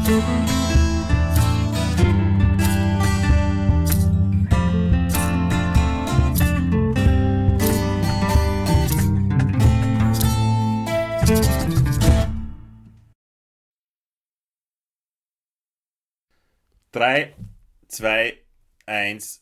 Drei, zwei, eins.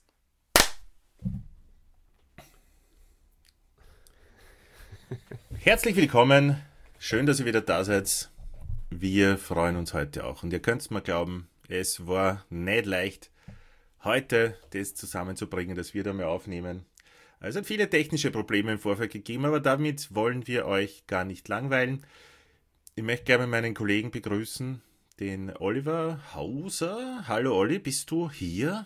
Herzlich willkommen. Schön, dass ihr wieder da seid. Wir freuen uns heute auch. Und ihr könnt es mal glauben, es war nicht leicht, heute das zusammenzubringen, dass wir da mal aufnehmen. Es hat viele technische Probleme im Vorfeld gegeben, aber damit wollen wir euch gar nicht langweilen. Ich möchte gerne meinen Kollegen begrüßen, den Oliver Hauser. Hallo Olli, bist du hier?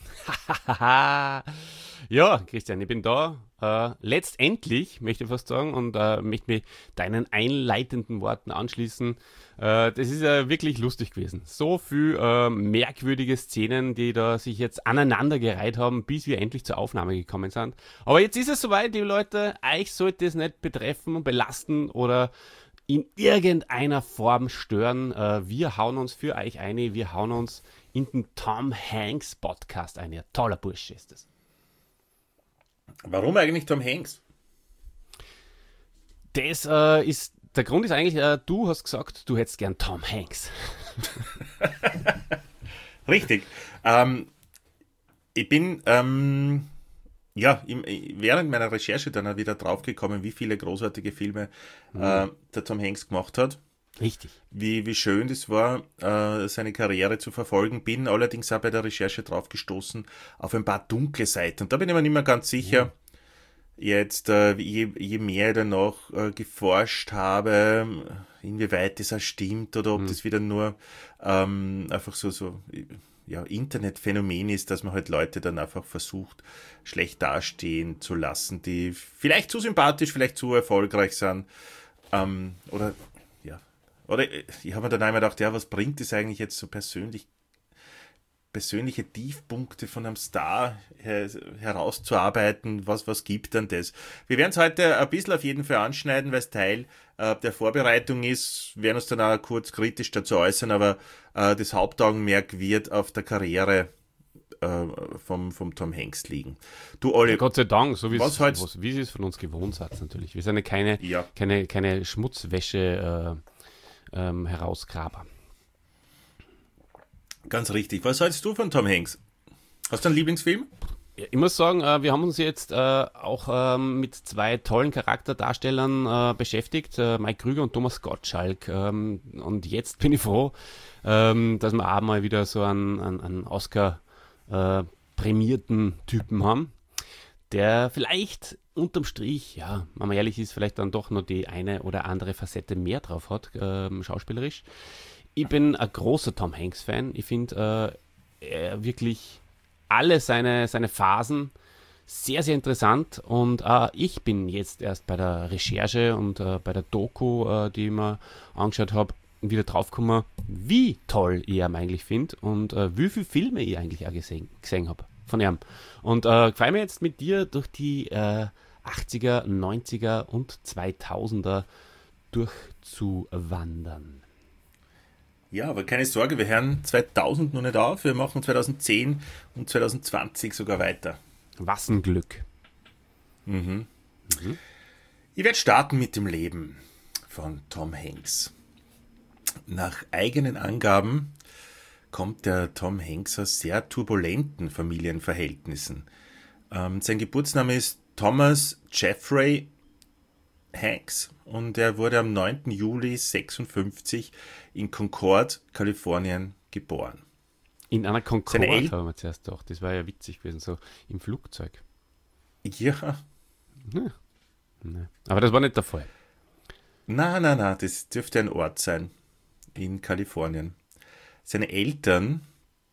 Ja, Christian, ich bin da. Letztendlich, möchte ich fast sagen, und möchte mich deinen einleitenden Worten anschließen. Das ist ja wirklich lustig gewesen. So viel merkwürdige Szenen, die da sich jetzt aneinandergereiht haben, bis wir endlich zur Aufnahme gekommen sind. Aber jetzt ist es soweit, die Leute, euch sollte es nicht betreffen und belasten oder in irgendeiner Form stören. Wir hauen uns für euch ein, wir hauen uns in den Tom Hanks Podcast ein. Ja, toller Bursche ist das. Warum eigentlich Tom Hanks? Das ist, der Grund ist eigentlich, du hast gesagt, du hättest gern Tom Hanks. Richtig. Ich bin während meiner Recherche dann wieder draufgekommen, wie viele großartige Filme der Tom Hanks gemacht hat. Richtig. Wie schön das war, seine Karriere zu verfolgen. Bin allerdings auch bei der Recherche drauf gestoßen auf ein paar dunkle Seiten. Und da bin ich mir nicht mehr ganz sicher, jetzt, je mehr ich danach geforscht habe, inwieweit das auch stimmt oder ob das wieder nur einfach so Internetphänomen ist, dass man halt Leute dann einfach versucht, schlecht dastehen zu lassen, die vielleicht zu sympathisch, vielleicht zu erfolgreich sind. Oder ich habe mir dann einmal gedacht, ja, was bringt es eigentlich jetzt so persönliche Tiefpunkte von einem Star herauszuarbeiten? Was gibt dann das? Wir werden es heute ein bisschen auf jeden Fall anschneiden, weil es Teil der Vorbereitung ist. Wir werden uns dann auch kurz kritisch dazu äußern, aber das Hauptaugenmerk wird auf der Karriere vom Tom Hanks liegen. Du, Olli, ja, Gott sei Dank, so wie Sie es von uns gewohnt seid natürlich. Wir sind ja keine Schmutzwäsche Herausgraber. Ganz richtig. Was hältst du von Tom Hanks? Hast du einen Lieblingsfilm? Ja, ich muss sagen, wir haben uns jetzt auch mit zwei tollen Charakterdarstellern beschäftigt, Mike Krüger und Thomas Gottschalk. Und jetzt bin ich froh, dass wir auch mal wieder so einen Oscar-prämierten Typen haben, der vielleicht unterm Strich, ja, wenn man ehrlich ist, vielleicht dann doch noch die eine oder andere Facette mehr drauf hat, schauspielerisch. Ich bin ein großer Tom Hanks-Fan. Ich finde wirklich alle seine Phasen sehr, sehr interessant. Und ich bin jetzt erst bei der Recherche und bei der Doku, die ich mir angeschaut habe, wieder draufgekommen, wie toll ich ihn eigentlich finde und wie viele Filme ich eigentlich auch gesehen habe von ihm. Und gefällt mir jetzt mit dir durch die 80er, 90er und 2000er durchzuwandern. Ja, aber keine Sorge, wir hören 2000 noch nicht auf. Wir machen 2010 und 2020 sogar weiter. Was ein Glück. Ich werde starten mit dem Leben von Tom Hanks. Nach eigenen Angaben kommt der Tom Hanks aus sehr turbulenten Familienverhältnissen. Sein Geburtsname ist Thomas Jeffrey Hanks und er wurde am 9. Juli 1956 in Concord, Kalifornien, geboren. In einer Concorde haben wir zuerst gedacht. Das war ja witzig gewesen, so im Flugzeug. Ja. Nee. Aber das war nicht der Fall. Na, das dürfte ein Ort sein in Kalifornien. Seine Eltern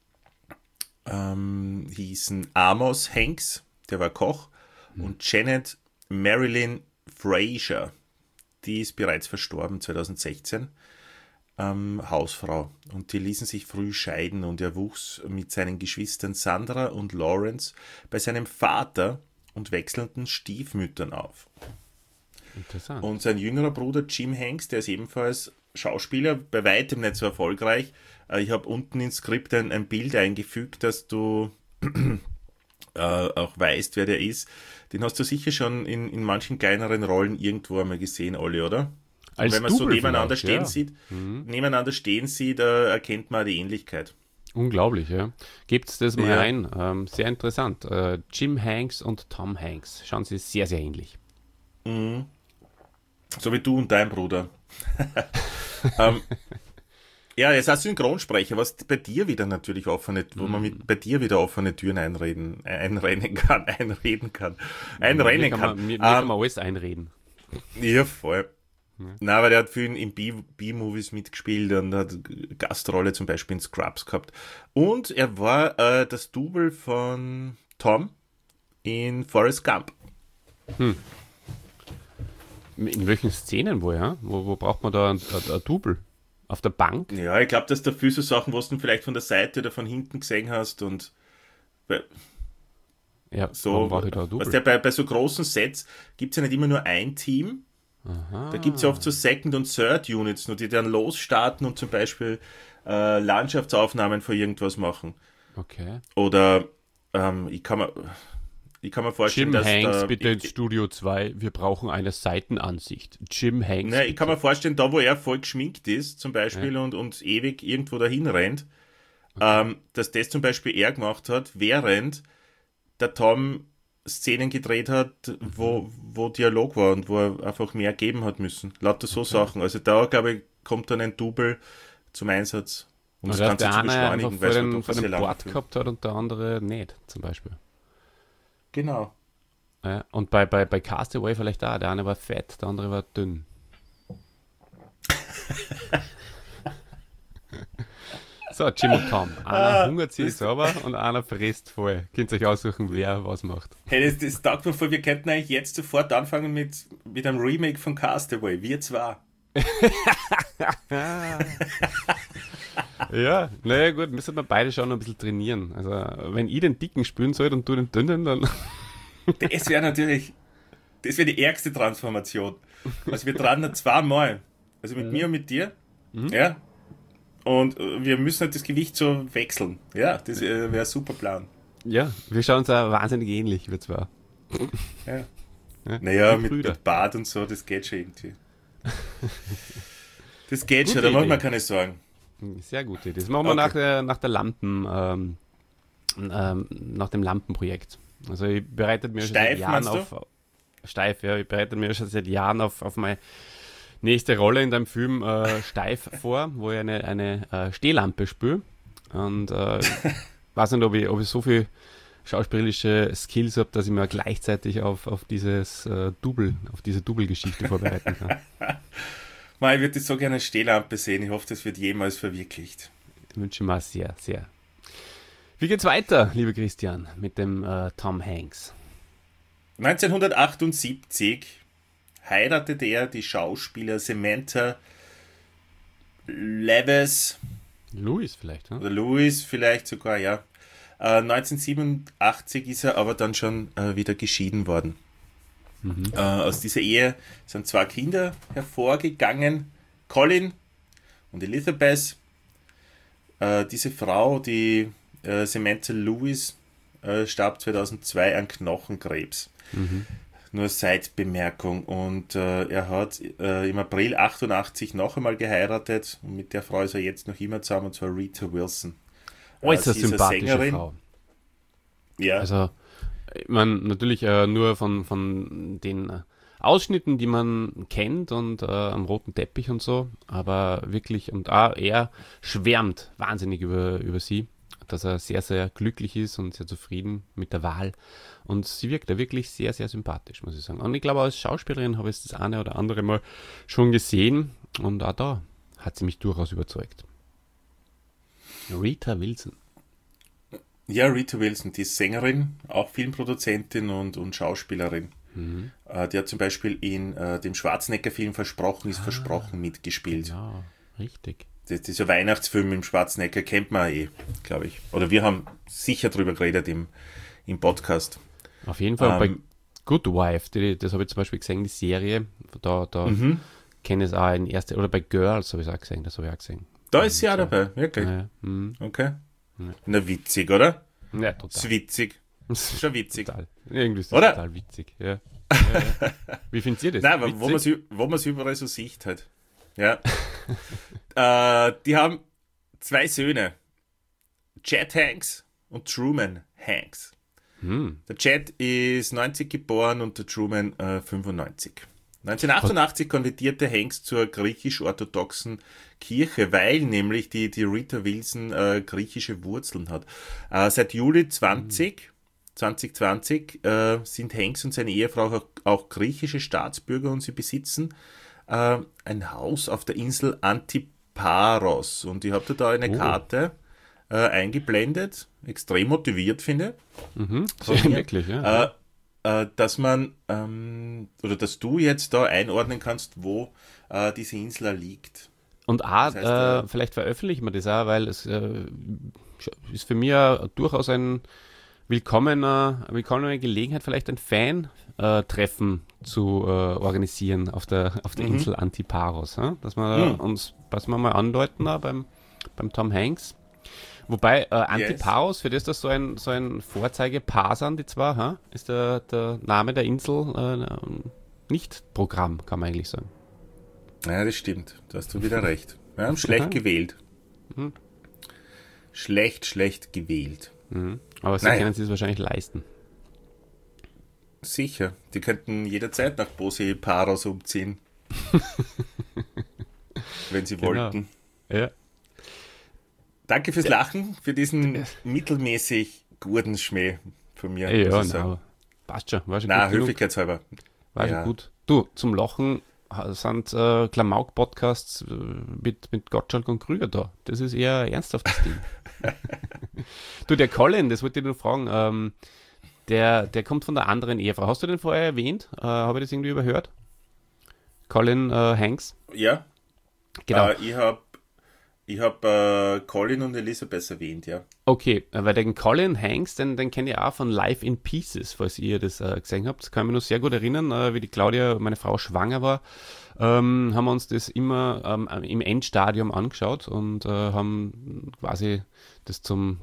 hießen Amos Hanks, der war Koch, und Janet Marilyn Fraser, die ist bereits verstorben 2016, Hausfrau. Und die ließen sich früh scheiden und er wuchs mit seinen Geschwistern Sandra und Lawrence bei seinem Vater und wechselnden Stiefmüttern auf. Interessant. Und sein jüngerer Bruder Jim Hanks, der ist ebenfalls Schauspieler, bei weitem nicht so erfolgreich. Ich habe unten ins Skript ein Bild eingefügt, dass du auch weißt, wer der ist. Den hast du sicher schon in manchen kleineren Rollen irgendwo einmal gesehen, Olli, oder? Als wenn man Double so nebeneinander stehen ja. sieht, erkennt man die Ähnlichkeit. Unglaublich, ja. Gebt das mal Ja. rein. Sehr interessant. Jim Hanks und Tom Hanks schauen sie sehr, sehr ähnlich. So wie du und dein Bruder. Ja, jetzt als Synchronsprecher, was bei dir wieder natürlich wo man bei dir wieder offene Türen einreden kann. Mir kann man alles einreden. Ja, voll. Nein, aber der hat viel in B-Movies mitgespielt und hat Gastrolle zum Beispiel in Scrubs gehabt. Und er war das Double von Tom in Forrest Gump. In welchen Szenen wohl, ja? Wo braucht man da ein Double? Auf der Bank? Ja, ich glaube, dass da viele so Sachen, was du vielleicht von der Seite oder von hinten gesehen hast und Ja, so, warum brauche ich da ein Double? was der bei so großen Sets gibt es ja nicht immer nur ein Team. Aha. Da gibt es ja oft so Second- und Third-Units, nur die dann losstarten und zum Beispiel Landschaftsaufnahmen von irgendwas machen. Okay. Oder ich kann mir vorstellen, Jim dass Hanks, da, bitte ins Studio 2, wir brauchen eine Seitenansicht. Jim Hanks. ich kann mir bitte. vorstellen, da wo er voll geschminkt ist, zum Beispiel, und ewig irgendwo dahin rennt, dass das zum Beispiel er gemacht hat, während der Tom Szenen gedreht hat, wo Dialog war und wo er einfach mehr geben hat müssen. Lauter so Sachen. Also da, glaube ich, kommt dann ein Double zum Einsatz, um das Oder Ganze der zu eine einfach beschleunigen, vor weil es dem, doch vor sehr dem lange Board Film. gehabt hat und der andere nicht, zum Beispiel. Genau. Ja, und bei Castaway vielleicht auch. Der eine war fett, der andere war dünn. So, Jim und Tom. Einer hungert sich sauber und einer frisst voll. Könnt ihr euch aussuchen, wer was macht. Hey, das taugt mir vor, wir könnten eigentlich jetzt sofort anfangen mit einem Remake von Castaway. Wir zwei. Ja, naja gut, müssen wir beide schon ein bisschen trainieren. Also, wenn ich den Dicken spielen soll und du den Dünnen, dann... Das wäre die ärgste Transformation. Also wir tragen zweimal. Also mit mir und mit dir. Ja. Und wir müssen halt das Gewicht so wechseln. Ja, das wäre ein super Plan. Ja, wir schauen uns auch wahnsinnig ähnlich, wir zwar. Ja. Ja, Naja, wie Brüder. mit Bart und so, das geht schon irgendwie. Das geht Gute schon, da macht Idee. man keine Sorgen. Sehr gute Idee. Das machen wir Okay. nach der Lampen, nach dem Lampenprojekt. Also ich bereite mir schon seit Steif, Jahren meinst auf Steif, ja, ich bereite mir schon seit Jahren auf meine nächste Rolle in deinem Film Steif vor, wo ich eine Stehlampe spiele. Und weiß nicht, ob ich so viel schauspielerische Skills habe, dass ich mir gleichzeitig auf dieses auf diese Double-Geschichte vorbereiten kann. Man, ich würde so gerne eine Stehlampe sehen. Ich hoffe, das wird jemals verwirklicht. Ich wünsche mir sehr, sehr. Wie geht's weiter, lieber Christian, mit dem Tom Hanks? 1978 heiratete er die Schauspieler Samantha Lewis Louis vielleicht, ne? oder Lewis vielleicht sogar, ja. 1987 ist er aber dann schon wieder geschieden worden. Aus dieser Ehe sind 2 Kinder hervorgegangen, Colin und Elizabeth. Diese Frau, die Samantha Lewis, starb 2002 an Knochenkrebs. Nur als Seitbemerkung. Und er hat im April 88 noch einmal geheiratet und mit der Frau ist er jetzt noch immer zusammen, und zwar Rita Wilson. Äußerst sie ist eine sympathische Sängerin. Frau. Ja, Also, ich meine, natürlich nur von den Ausschnitten, die man kennt und am roten Teppich und so, aber wirklich, und auch er schwärmt wahnsinnig über sie, dass er sehr, sehr glücklich ist und sehr zufrieden mit der Wahl. Und sie wirkt da wirklich sehr, sehr sympathisch, muss ich sagen. Und ich glaube, als Schauspielerin habe ich es das eine oder andere Mal schon gesehen und auch da hat sie mich durchaus überzeugt. Rita Wilson. ja, Rita Wilson, die ist Sängerin, auch Filmproduzentin und Schauspielerin. Die hat zum Beispiel in dem Schwarzenegger-Film Versprochen ist Versprochen mitgespielt. Ja, richtig. Dieser Weihnachtsfilm im Schwarzenegger kennt man glaube ich. Oder wir haben sicher drüber geredet im Podcast. Auf jeden Fall bei Good Wife, das habe ich zum Beispiel gesehen, die Serie, da kenne es auch in erste, oder bei Girls habe ich es auch gesehen, das habe ich auch gesehen. Da ist sie auch dabei, wirklich. Ja, Okay. Na, witzig, oder? ja Ist total. witzig. Schon witzig. Total. Irgendwie ist das Oder? total witzig. Ja. Ja. Wie findet ihr das? Nein, aber Witzig? wo man es überall so sieht halt. Ja. Die haben 2 Söhne. Chet Hanks und Truman Hanks. Der Chet ist 90 geboren und der Truman 95. 1988 konvertierte Hanks zur griechisch-orthodoxen Kirche, weil nämlich die Rita Wilson griechische Wurzeln hat. Seit Juli 2020 sind Hanks und seine Ehefrau auch griechische Staatsbürger und sie besitzen ein Haus auf der Insel Antiparos. Und ich habe da eine Karte eingeblendet, extrem motiviert finde. Sehr wirklich, ja. Dass man oder dass du jetzt da einordnen kannst, wo diese Insel liegt. Und Das heißt, vielleicht veröffentlichen wir das auch, weil es ist für mich ja durchaus ein willkommene Gelegenheit, vielleicht ein Fan-Treffen zu organisieren auf der Insel Antiparos. Ja? Dass wir was wir mal andeuten beim Tom Hanks. Wobei Antiparos, für das so ein Vorzeigepaar sind, die zwei, ist der Name der Insel nicht Programm, kann man eigentlich sagen. Ja, das stimmt. Da hast du wieder recht. Ja, schlecht gewählt. Schlecht gewählt. Aber sie können es wahrscheinlich leisten. Sicher. Die könnten jederzeit nach Bosi Paros umziehen. Wenn sie wollten. Ja. Danke fürs Lachen, für diesen mittelmäßig guten Schmäh von mir. Ja, na, passt schon. War schon Na, gut genug. höflichkeitshalber. War schon gut. Du, zum Lachen sind Klamauk-Podcasts mit Gottschalk und Krüger da. Das ist eher ein ernsthaftes Ding. Du, der Colin, das wollte ich nur fragen, der kommt von der anderen Ehefrau. Hast du den vorher erwähnt? Habe ich das irgendwie überhört? Colin Hanks? Ja. Genau. Ich hab Colin und Elisabeth erwähnt, ja. Okay, weil den Colin Hanks, den kenne ich auch von Life in Pieces, falls ihr das gesehen habt. Das kann ich mich noch sehr gut erinnern, wie die Claudia, meine Frau, schwanger war. Haben wir uns das immer im Endstadium angeschaut und haben quasi das zum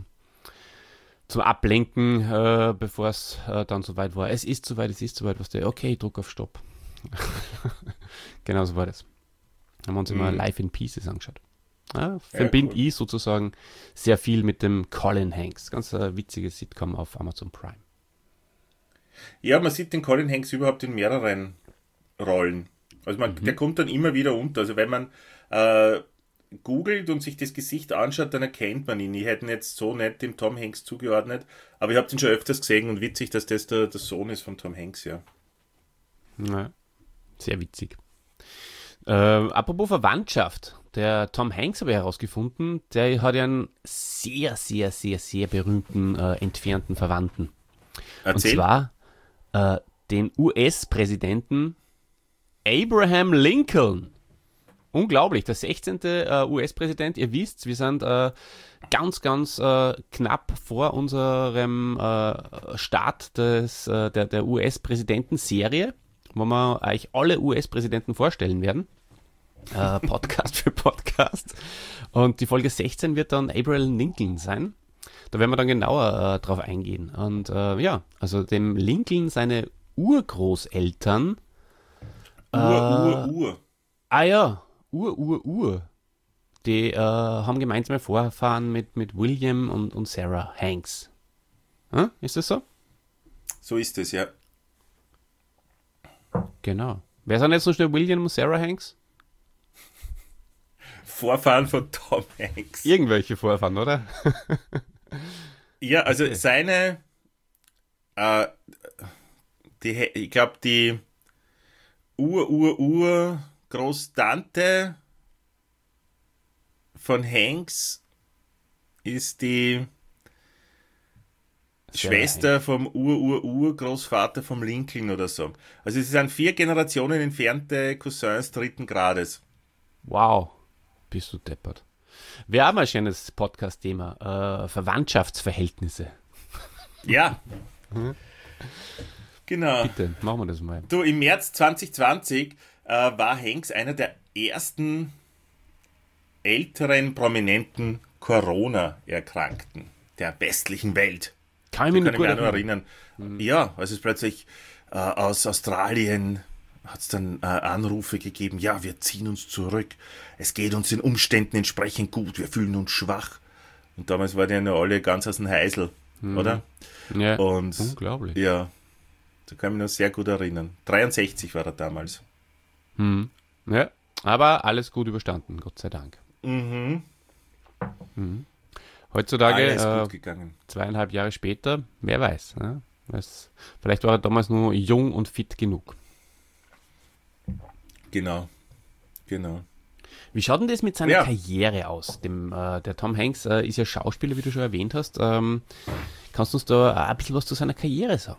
Ablenken, bevor es dann soweit war. Es ist soweit, was der, okay, ich drück auf Stopp. Genau so war das. Haben wir uns immer Life in Pieces angeschaut. Ja, verbinde cool. ich sozusagen sehr viel mit dem Colin Hanks. Ganz witziges Sitcom auf Amazon Prime. Ja, man sieht den Colin Hanks überhaupt in mehreren Rollen. Also der kommt dann immer wieder unter. Also wenn man googelt und sich das Gesicht anschaut, dann erkennt man ihn. Ich hätte ihn jetzt so nicht dem Tom Hanks zugeordnet, aber ich habe ihn schon öfters gesehen und witzig, dass das der Sohn ist von Tom Hanks, ja. Ja, sehr witzig. Apropos Verwandtschaft. Der Tom Hanks habe ich herausgefunden, der hat ja einen sehr, sehr, sehr, sehr berühmten entfernten Verwandten. Erzähl. Und zwar den US-Präsidenten Abraham Lincoln. Unglaublich, der 16. US-Präsident. Ihr wisst, wir sind ganz, ganz knapp vor unserem Start der US-Präsidenten-Serie, wo wir euch alle US-Präsidenten vorstellen werden. Podcast für Podcast. Und die Folge 16 wird dann Abraham Lincoln sein. Da werden wir dann genauer drauf eingehen. Und also dem Lincoln, seine Urgroßeltern. Ur. Ah ja, Ur. Die haben gemeinsame Vorfahren mit William und Sarah Hanks. Ist das so? So ist es, ja. Genau. Wer sind jetzt noch schnell William und Sarah Hanks? Vorfahren von Tom Hanks. Irgendwelche Vorfahren, oder? Ja, also seine, ich glaube, die Großtante von Hanks ist die Schwester vom Großvater vom Lincoln oder so. Also es sind 4 Generationen entfernte Cousins 3. Grades. Wow, bist du deppert. Wäre auch mal ein schönes Podcast-Thema. Verwandtschaftsverhältnisse. Ja. Genau. Bitte, machen wir das mal. Du, im März 2020 war Hanks einer der ersten älteren, prominenten Corona-Erkrankten der westlichen Welt. Kann ich mich Da noch kann ich gut mich auch noch erinnern. erinnern. Ja, als es plötzlich aus Australien hat es dann Anrufe gegeben, ja, wir ziehen uns zurück, es geht uns den Umständen entsprechend gut, wir fühlen uns schwach. Und damals waren die ja noch alle ganz aus dem Heisel, oder? Ja, Und unglaublich. ja, da kann ich mich noch sehr gut erinnern. 63 war er damals. Ja, aber alles gut überstanden, Gott sei Dank. Mhm. Heutzutage, Alles gut gegangen. 2,5 Jahre später, wer weiß. Ne? Vielleicht war er damals nur jung und fit genug. Genau. Wie schaut denn das mit seiner Ja. Karriere aus? Der Tom Hanks ist ja Schauspieler, wie du schon erwähnt hast. Kannst du uns da ein bisschen was zu seiner Karriere sagen?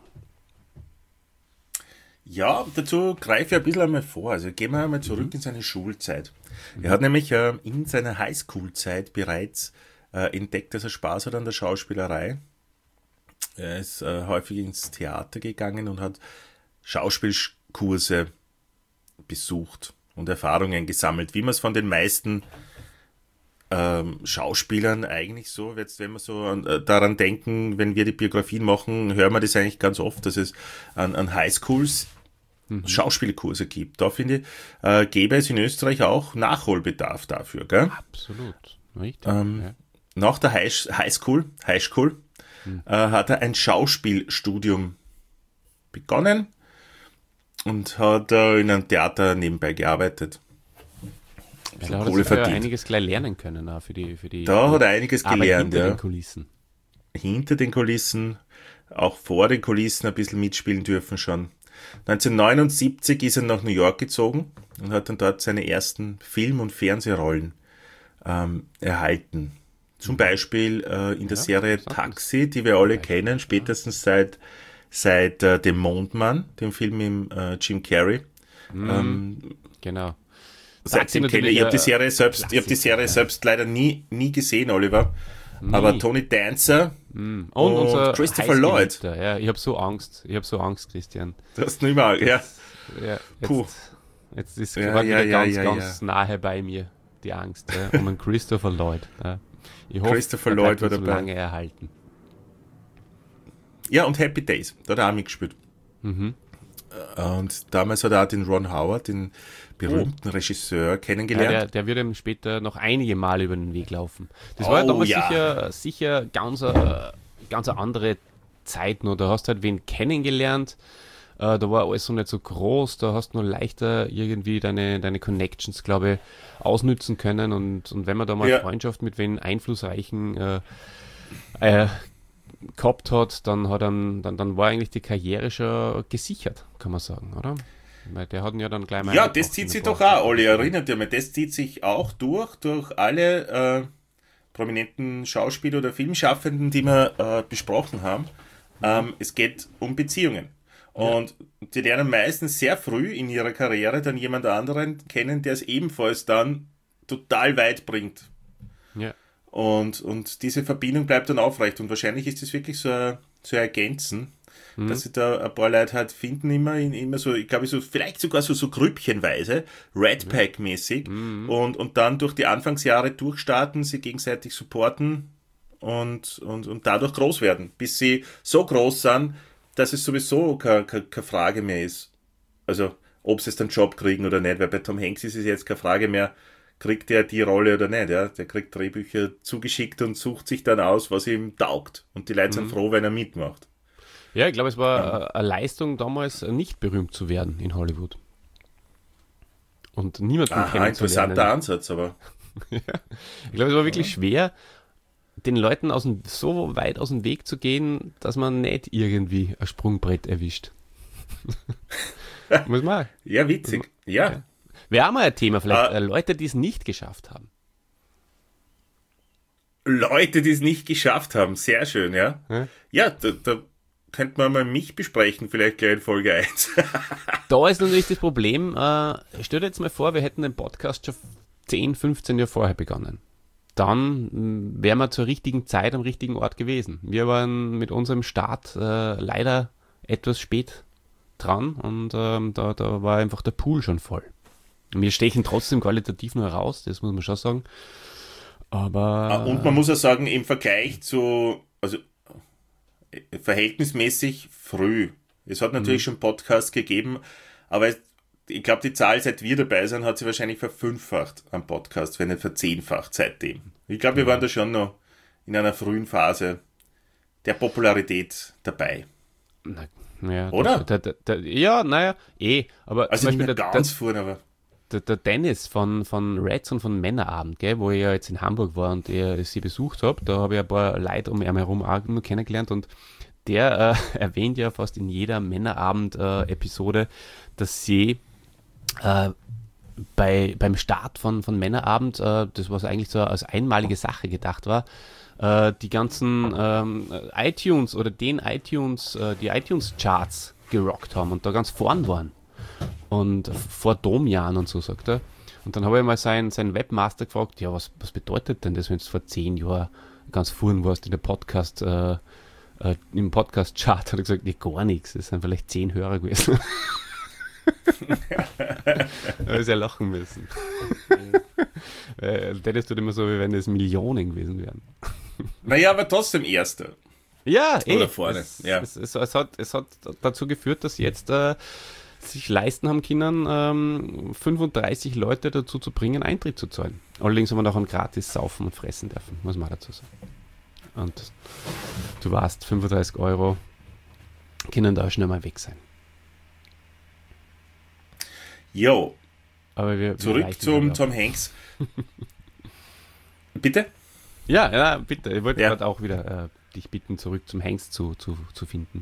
Ja, dazu greife ich ein bisschen einmal vor. Also gehen wir einmal zurück in seine Schulzeit. Er hat nämlich in seiner Highschool-Zeit bereits entdeckt, dass er Spaß hat an der Schauspielerei. Er ist häufig ins Theater gegangen und hat Schauspielkurse besucht und Erfahrungen gesammelt, wie man es von den meisten Schauspielern eigentlich so, jetzt wenn wir so daran denken, wenn wir die Biografien machen, hören wir das eigentlich ganz oft, dass es an Highschools Schauspielkurse gibt. Da finde ich, gäbe es in Österreich auch Nachholbedarf dafür. Gell? Absolut. Richtig. Ja. Nach der Highschool hat er ein Schauspielstudium begonnen und hat in einem Theater nebenbei gearbeitet. Ja, da hat er Kohle sicher verdient. einiges gleich lernen können, auch für die Da hat er einiges Arbeit gelernt. hinter Ja. den Kulissen. Hinter den Kulissen, auch vor den Kulissen ein bisschen mitspielen dürfen schon. 1979 ist er nach New York gezogen und hat dann dort seine ersten Film- und Fernsehrollen erhalten. Zum Beispiel in der Serie Taxi, die wir alle kennen, spätestens seit dem Mondmann, dem Film mit Jim Carrey. Genau. Seitdem Taxi kenne ich habe die Serie selbst, Klassiker, selbst leider nie gesehen, Oliver. Aber Tony Dancer Und unser Christopher Lloyd. Heißgeliebter, ja, ich habe so Angst, Christian. Du hast nicht mehr, ja. Ja, Puh. jetzt ist Ja, gerade ja, wieder ja, ganz nahe bei mir, die Angst, ja, um einen Christopher Lloyd. Ja. Ich hoffe, Christopher er Lloyd bleibt war uns so dabei. lange erhalten. Ja, und Happy Days, da hat er auch mitgespielt. Und damals hat er auch den Ron Howard, den berühmten Regisseur, Ja, kennengelernt. der wird ihm später noch einige Male über den Weg laufen. Das war ja Oh, damals ja. sicher ganz eine andere Zeit nur. Da hast du halt wen kennengelernt, da war alles so nicht so groß, da hast du nur leichter irgendwie deine Connections, glaube ich, ausnützen können und wenn man da mal Ja. Freundschaft mit wen Einflussreichen gehabt hat, dann war eigentlich die Karriere schon gesichert, kann man sagen, oder? Weil der hat ihn ja dann gleich mal Ja, eingebracht das zieht in sich ein doch paar- auch, Olli, erinnert ihr mich, das zieht sich auch durch alle prominenten Schauspieler oder Filmschaffenden, die wir besprochen haben. Es geht um Beziehungen. Und die lernen meistens sehr früh in ihrer Karriere dann jemand anderen kennen, der es ebenfalls dann total weit bringt. Ja. Und diese Verbindung bleibt dann aufrecht. Und wahrscheinlich ist das wirklich so ein Ergänzen, dass sie da ein paar Leute halt finden, immer so, ich glaube, so, vielleicht sogar so grüppchenweise, Red Pack-mäßig, und dann durch die Anfangsjahre durchstarten, sie gegenseitig supporten und dadurch groß werden, bis sie so groß sind, dass es sowieso keine Frage mehr ist. Also, ob sie es dann Job kriegen oder nicht, weil bei Tom Hanks ist es jetzt keine Frage mehr, kriegt er die Rolle oder nicht, ja. Der kriegt Drehbücher zugeschickt und sucht sich dann aus, was ihm taugt. Und die Leute sind froh, wenn er mitmacht. Ja, ich glaube, es war eine Leistung damals, nicht berühmt zu werden in Hollywood. Und niemanden Aha, interessanter kennenzulernen. Ansatz, aber Ich glaube, es war wirklich schwer, den Leuten so weit aus dem Weg zu gehen, dass man nicht irgendwie ein Sprungbrett erwischt. Muss man. ja, witzig. Ja. Wäre auch mal ein Thema, vielleicht Leute, die es nicht geschafft haben. Leute, die es nicht geschafft haben, sehr schön, ja. Ja. Ja, da könnte man mal mich besprechen, vielleicht gleich in Folge 1. Da ist natürlich das Problem, stell dir jetzt mal vor, wir hätten den Podcast schon 10, 15 Jahre vorher begonnen. Dann wären wir zur richtigen Zeit am richtigen Ort gewesen. Wir waren mit unserem Start leider etwas spät dran und da war einfach der Pool schon voll. Wir stechen trotzdem qualitativ nur heraus, das muss man schon sagen. Aber. Und man muss auch sagen, im Vergleich zu, also verhältnismäßig früh. Es hat natürlich schon Podcasts gegeben, aber ich glaube, die Zahl, seit wir dabei sind, hat sich wahrscheinlich verfünffacht am Podcast, wenn nicht verzehnfacht seitdem. Ich glaube, wir waren da schon noch in einer frühen Phase der Popularität dabei. Ja, oder? Ja, naja, aber also zum nicht Beispiel mehr ganz vorne, aber... Der Dennis von Reds und von Männerabend, gell, wo ich ja jetzt in Hamburg war und sie besucht habe, da habe ich ein paar Leute um ihn herum auch nur kennengelernt und der erwähnt ja fast in jeder Männerabend-Episode, dass sie beim Start von Männerabend, das was eigentlich so als einmalige Sache gedacht war, die ganzen iTunes oder die iTunes-Charts gerockt haben und da ganz vorn waren. Und vor Domjahren und so, sagt er. Und dann habe ich mal seinen Webmaster gefragt, ja, was bedeutet denn das, wenn du vor 10 Jahren ganz vorn warst in der im Podcast-Chart? Hat er gesagt, nee, gar nichts, das sind vielleicht 10 Hörer gewesen. Da habe ich sehr lachen müssen. Dennis tut immer so, wie wenn es Millionen gewesen wären. Naja, aber trotzdem Erster. Ja, oder vorne. Es hat dazu geführt, dass jetzt sich leisten haben können, 35 Leute dazu zu bringen, Eintritt zu zahlen. Allerdings haben wir noch ein gratis saufen und fressen dürfen, muss man dazu sagen. Und du weißt, 35 € können da schnell mal weg sein. Jo. Aber wir zurück zum Tom Hanks. Bitte? Ja, bitte. Ich wollte gerade auch wieder dich bitten, zurück zum Hanks zu finden.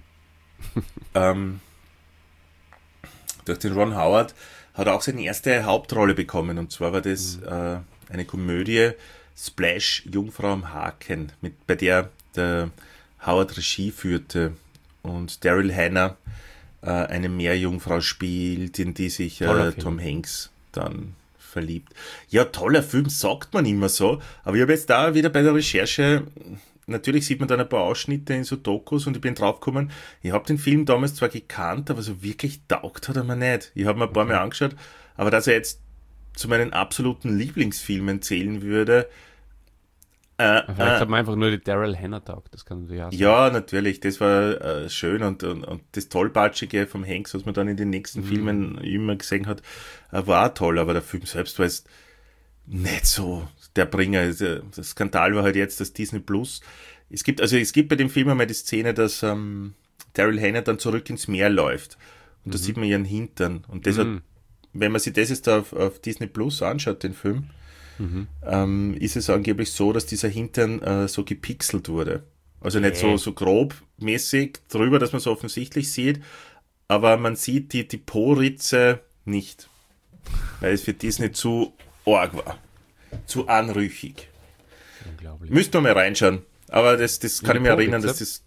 Durch den Ron Howard hat er auch seine erste Hauptrolle bekommen. Und zwar war das eine Komödie, Splash, Jungfrau am Haken, bei der der Howard Regie führte. Und Daryl Hannah eine Meerjungfrau spielt, in die sich Tom Hanks dann verliebt. Ja, toller Film, sagt man immer so. Aber ich habe jetzt da wieder bei der Recherche... Natürlich sieht man dann ein paar Ausschnitte in so Dokus und ich bin draufgekommen, ich habe den Film damals zwar gekannt, aber so wirklich taugt hat er mir nicht. Ich habe mir ein paar Mal angeschaut, aber dass er jetzt zu meinen absoluten Lieblingsfilmen zählen würde... Vielleicht hat man einfach nur die Daryl Hannah taugt, das kann natürlich auch sein. Ja, natürlich, das war schön und das Tollpatschige vom Hanks, was man dann in den nächsten Filmen immer gesehen hat, war auch toll, aber der Film selbst war jetzt nicht so der Bringer. Der Skandal war halt jetzt, dass Disney Plus, es gibt bei dem Film einmal die Szene, dass Daryl Hannah dann zurück ins Meer läuft und da sieht man ihren Hintern und das hat, wenn man sich das jetzt auf Disney Plus anschaut, den Film, ist es angeblich so, dass dieser Hintern so gepixelt wurde. Also nicht so grobmäßig drüber, dass man so offensichtlich sieht, aber man sieht die Po-Ritze nicht, weil es für Disney zu arg war. Zu anrüchig. Unglaublich. Müsst ihr mal reinschauen. Aber das kann ich mir erinnern, dass das...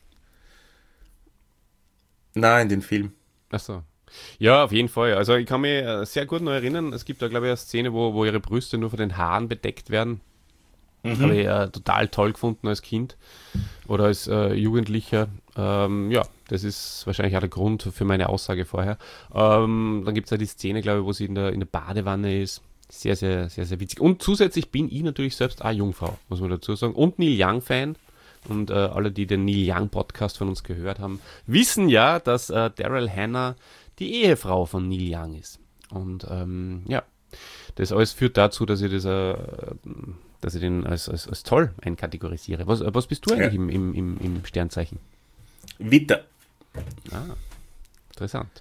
Nein, in den Film. Achso. Ja, auf jeden Fall. Also ich kann mich sehr gut noch erinnern, es gibt da glaube ich eine Szene, wo ihre Brüste nur von den Haaren bedeckt werden. Habe ich total toll gefunden als Kind oder als Jugendlicher. Ja, das ist wahrscheinlich auch der Grund für meine Aussage vorher. Dann gibt es ja die Szene, glaube ich, wo sie in der Badewanne ist. Sehr, sehr, sehr, sehr witzig. Und zusätzlich bin ich natürlich selbst auch Jungfrau, muss man dazu sagen. Und Neil Young-Fan. Und alle, die den Neil Young-Podcast von uns gehört haben, wissen ja, dass Daryl Hannah die Ehefrau von Neil Young ist. Und ja, das alles führt dazu, dass ich den als toll einkategorisiere. Was bist du eigentlich im Sternzeichen? Witter. Ah, interessant.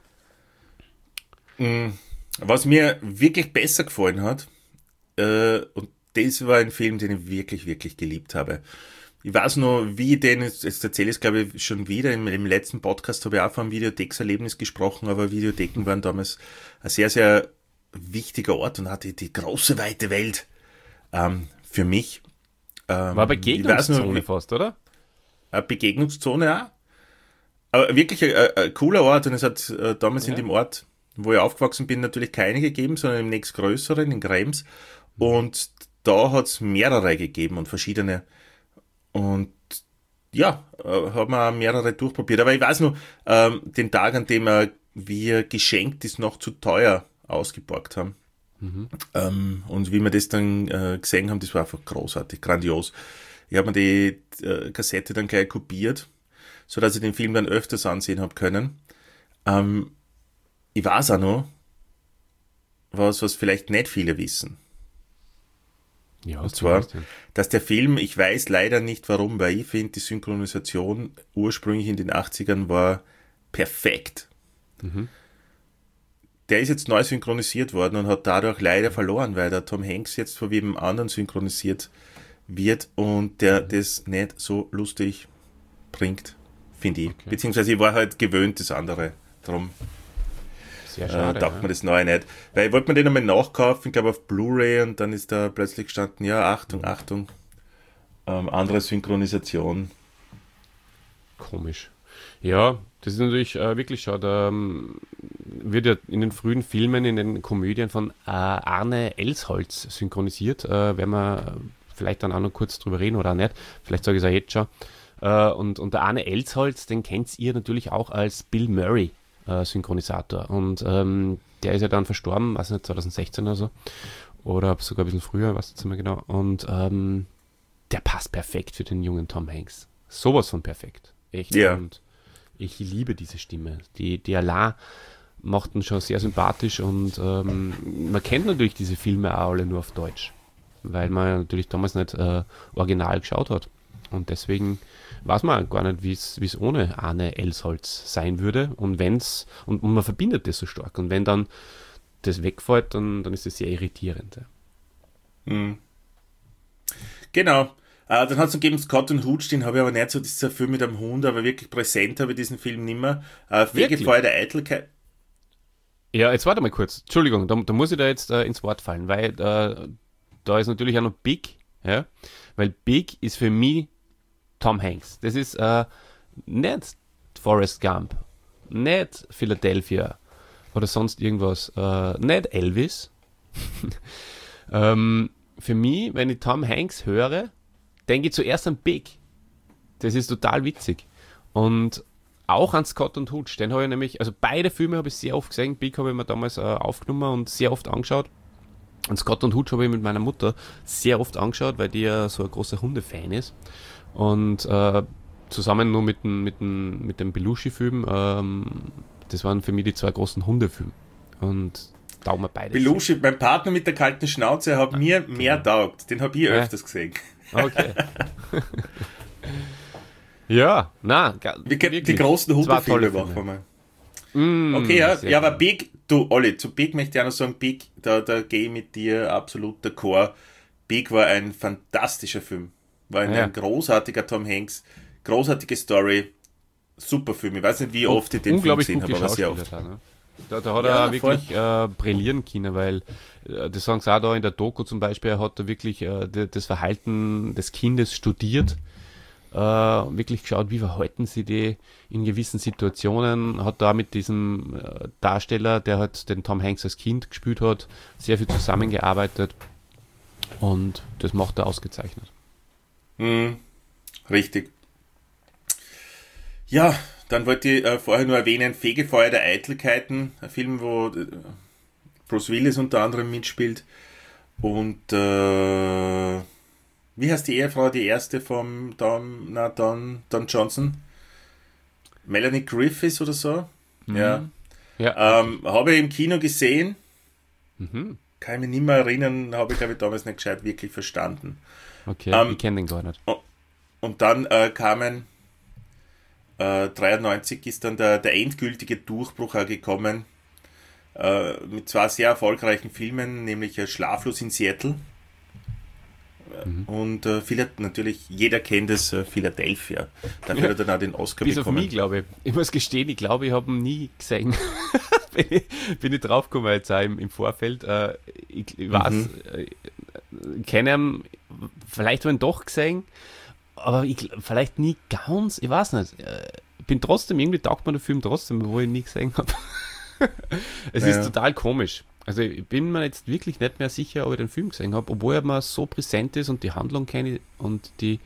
Was mir wirklich besser gefallen hat, und das war ein Film, den ich wirklich, wirklich geliebt habe. Ich weiß noch, wie ich den, jetzt erzähle ich es glaube ich schon wieder, im letzten Podcast habe ich auch von einem Videothekserlebnis gesprochen, aber Videotheken waren damals ein sehr, sehr wichtiger Ort und hatte die große, weite Welt für mich. War Begegnungszone fast, oder? Eine Begegnungszone auch. Aber wirklich ein cooler Ort und es hat damals in dem Ort, wo ich aufgewachsen bin, natürlich keine gegeben, sondern im nächstgrößeren, in Krems. Und da hat es mehrere gegeben und verschiedene. Und ja, haben wir auch mehrere durchprobiert. Aber ich weiß noch, den Tag, an dem wir geschenkt ist, noch zu teuer ausgeborgt haben. Und wie wir das dann gesehen haben, das war einfach großartig, grandios. Ich habe mir die Kassette dann gleich kopiert, sodass ich den Film dann öfters ansehen habe können. Ich weiß auch noch, was vielleicht nicht viele wissen. Ja, und zwar, dass der Film, ich weiß leider nicht warum, weil ich finde, die Synchronisation ursprünglich in den 80ern war perfekt. Der ist jetzt neu synchronisiert worden und hat dadurch leider verloren, weil der Tom Hanks jetzt von jedem anderen synchronisiert wird und der das nicht so lustig bringt, finde ich. Okay. Beziehungsweise ich war halt gewöhnt, das andere. Darum sehr schade, taugt mir das Neue nicht. Weil ich wollte mir den einmal nachkaufen, ich glaube auf Blu-ray, und dann ist da plötzlich gestanden, ja, Achtung, andere Synchronisation. Komisch. Ja, das ist natürlich wirklich schade. Wird ja in den frühen Filmen, in den Komödien von Arne Elsholz synchronisiert. Werden wir vielleicht dann auch noch kurz drüber reden oder auch nicht. Vielleicht sage ich es auch jetzt schon. Und der Arne Elsholz, den kennt ihr natürlich auch als Bill Murray Synchronisator. Und der ist ja dann verstorben, weiß nicht, 2016 oder so. Oder sogar ein bisschen früher, weiß nicht mehr genau. Und der passt perfekt für den jungen Tom Hanks. Sowas von perfekt. Echt. Ja. Und ich liebe diese Stimme. Die Alain macht ihn schon sehr sympathisch und man kennt natürlich diese Filme auch alle nur auf Deutsch, weil man natürlich damals nicht original geschaut hat. Und deswegen weiß man gar nicht, wie es ohne Arne Elsholz sein würde. Und wenn's, und man verbindet das so stark. Und wenn dann das wegfällt, dann ist das sehr irritierend. Ja. Genau. Dann hat es gegeben Scott und Hooch, den habe ich aber nicht so, das ist ein Film mit einem Hund, aber wirklich präsent habe ich diesen Film nicht mehr. Fegefeuer der Eitelkeit. Ja, jetzt warte mal kurz. Entschuldigung, da muss ich da jetzt ins Wort fallen, weil da ist natürlich auch noch Big, ja, weil Big ist für mich Tom Hanks. Das ist nicht Forrest Gump, nicht Philadelphia oder sonst irgendwas, nicht Elvis. Für mich, wenn ich Tom Hanks höre, denke ich zuerst an Big. Das ist total witzig. Und auch an Scott und Hooch, den habe ich nämlich, also beide Filme habe ich sehr oft gesehen. Big habe ich mir damals aufgenommen und sehr oft angeschaut. Und Scott und Hooch habe ich mit meiner Mutter sehr oft angeschaut, weil die ja so ein großer Hundefan ist. Und zusammen nur mit dem Belushi-Film, das waren für mich die zwei großen Hundefilme. Und taugen mir beide. Belushi, mein Partner mit der kalten Schnauze, hat mir mehr taugt. Den habe ich öfters gesehen. Okay. Ja, die großen Hundefilme machen wir. Okay, ja, aber Big, Olli, zu Big möchte ich auch noch sagen, Big, da gehe ich mit dir absolut d'accord. Big war ein fantastischer Film. War ein großartiger Tom Hanks, großartige Story, super Film. Ich weiß nicht, wie oft ich den Film gesehen habe, aber sehr oft. Da hat er wirklich brillieren können, weil das sagen sie auch da in der Doku zum Beispiel, er hat da wirklich das Verhalten des Kindes studiert, wirklich geschaut, wie verhalten sie die in gewissen Situationen, hat da mit diesem Darsteller, der halt den Tom Hanks als Kind gespielt hat, sehr viel zusammengearbeitet und das macht er ausgezeichnet. Richtig. Ja, dann wollte ich vorher nur erwähnen, Fegefeuer der Eitelkeiten, ein Film, wo Bruce Willis unter anderem mitspielt und wie heißt die Ehefrau, die erste vom Don Johnson? Melanie Griffiths oder so? Ja. Habe ich im Kino gesehen. Kann ich mich nicht mehr erinnern, habe ich glaube ich damals nicht gescheit wirklich verstanden. Okay, ich kenne den gar nicht. Und dann kamen 93 ist dann der endgültige Durchbruch auch gekommen mit zwei sehr erfolgreichen Filmen, nämlich Schlaflos in Seattle und natürlich, jeder kennt es, Philadelphia. Dafür hat er dann auch den Oscar bis bekommen. Auf mich, glaube ich. Ich muss gestehen, ich glaube, ich habe ihn nie gesehen. bin ich draufgekommen jetzt auch im Vorfeld. Ich weiß, kenne ihn, vielleicht habe ich ihn doch gesehen, aber vielleicht nie ganz, ich weiß nicht. Ich bin trotzdem, irgendwie taugt mir der Film trotzdem, wo ich ihn nie gesehen habe. Es ist total komisch. Also ich bin mir jetzt wirklich nicht mehr sicher, ob ich den Film gesehen habe, obwohl er mir so präsent ist und die Handlung kenne und die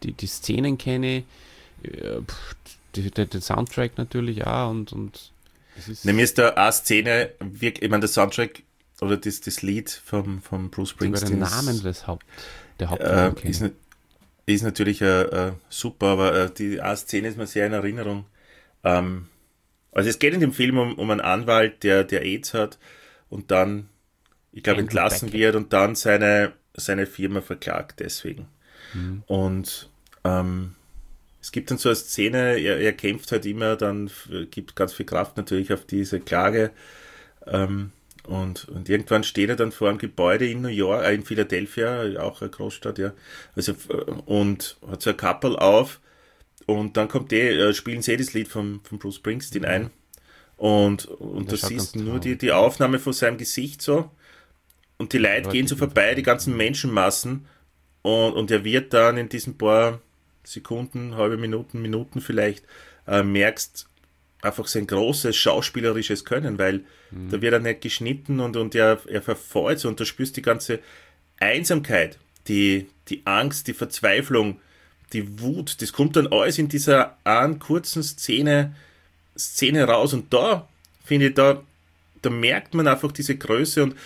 Szenen kenne, den Soundtrack natürlich auch und Mir ist da eine Szene, ich meine, der Soundtrack oder das Lied vom Bruce Springsteen. Der Namen der Hauptfigur ist natürlich super, aber die eine Szene ist mir sehr in Erinnerung. Also es geht in dem Film um einen Anwalt, der AIDS hat und dann, ich glaube, entlassen wird und dann seine Firma verklagt deswegen. Und es gibt dann so eine Szene, er kämpft halt immer, dann gibt ganz viel Kraft natürlich auf diese Klage und irgendwann steht er dann vor einem Gebäude in New York, in Philadelphia, auch eine Großstadt, ja, also und hat so ein Kappel auf und dann spielen sie das Lied von Bruce Springsteen ein und du siehst nur die Aufnahme von seinem Gesicht so und die Leute gehen so vorbei, die ganzen Menschenmassen und er wird dann in diesen paar Sekunden, halbe Minuten vielleicht, merkst einfach sein großes schauspielerisches Können, weil da wird er nicht geschnitten und er verfällt so und da spürst die ganze Einsamkeit, die Angst, die Verzweiflung, die Wut, das kommt dann alles in dieser einen kurzen Szene raus und da, finde ich, da merkt man einfach diese Größe und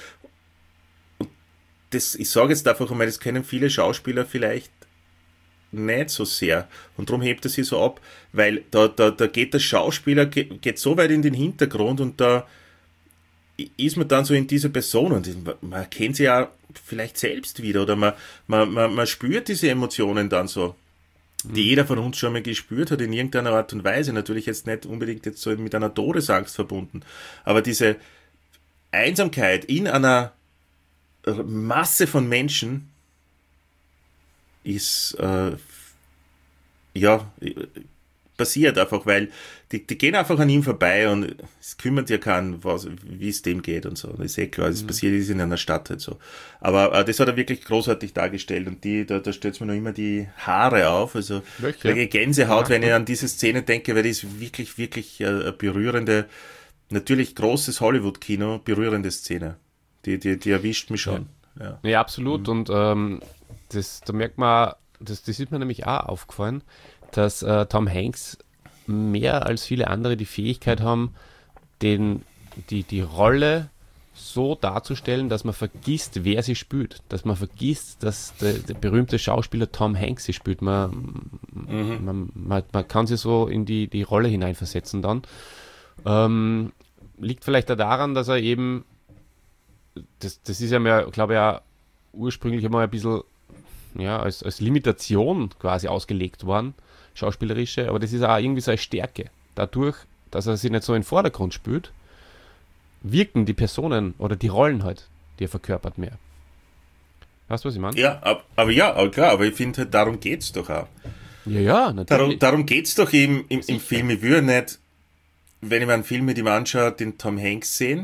das, ich sage jetzt einfach einmal, das kennen viele Schauspieler vielleicht nicht so sehr und darum hebt er sich so ab, weil da geht der Schauspieler geht so weit in den Hintergrund und da ist man dann so in dieser Person und man kennt sie ja vielleicht selbst wieder oder man spürt diese Emotionen dann so, die jeder von uns schon mal gespürt hat in irgendeiner Art und Weise, natürlich jetzt nicht unbedingt jetzt so mit einer Todesangst verbunden, aber diese Einsamkeit in einer Masse von Menschen ist passiert einfach, weil die gehen einfach an ihm vorbei und es kümmert ja keinen, wie es dem geht und so. Das ist eh klar, das passiert ist in einer Stadt halt so. Aber das hat er wirklich großartig dargestellt und da stellt mir noch immer die Haare auf, also Gänsehaut, wenn ich an diese Szene denke, weil die ist wirklich, wirklich eine berührende, natürlich großes Hollywood-Kino, berührende Szene. Die erwischt mich schon. Ja, absolut. Und da merkt man, das ist mir nämlich auch aufgefallen, dass Tom Hanks mehr als viele andere die Fähigkeit haben, die Rolle so darzustellen, dass man vergisst, wer sie spielt. Dass man vergisst, dass der berühmte Schauspieler Tom Hanks sie spielt. Man kann sich so in die Rolle hineinversetzen dann. Liegt vielleicht auch daran, dass er eben das ist ja mir, glaube ich, ja ursprünglich einmal ein bisschen als Limitation quasi ausgelegt worden, schauspielerische, aber das ist auch irgendwie so eine Stärke. Dadurch, dass er sich nicht so in den Vordergrund spült, wirken die Personen oder die Rollen halt, die er verkörpert, mehr. Weißt du, was ich meine? Ja, aber klar, aber ich finde halt, darum geht's doch auch. Ja, natürlich. Darum geht's doch im Film. Ich würde nicht, wenn ich mir einen Film mit ihm anschaue, den Tom Hanks sehen,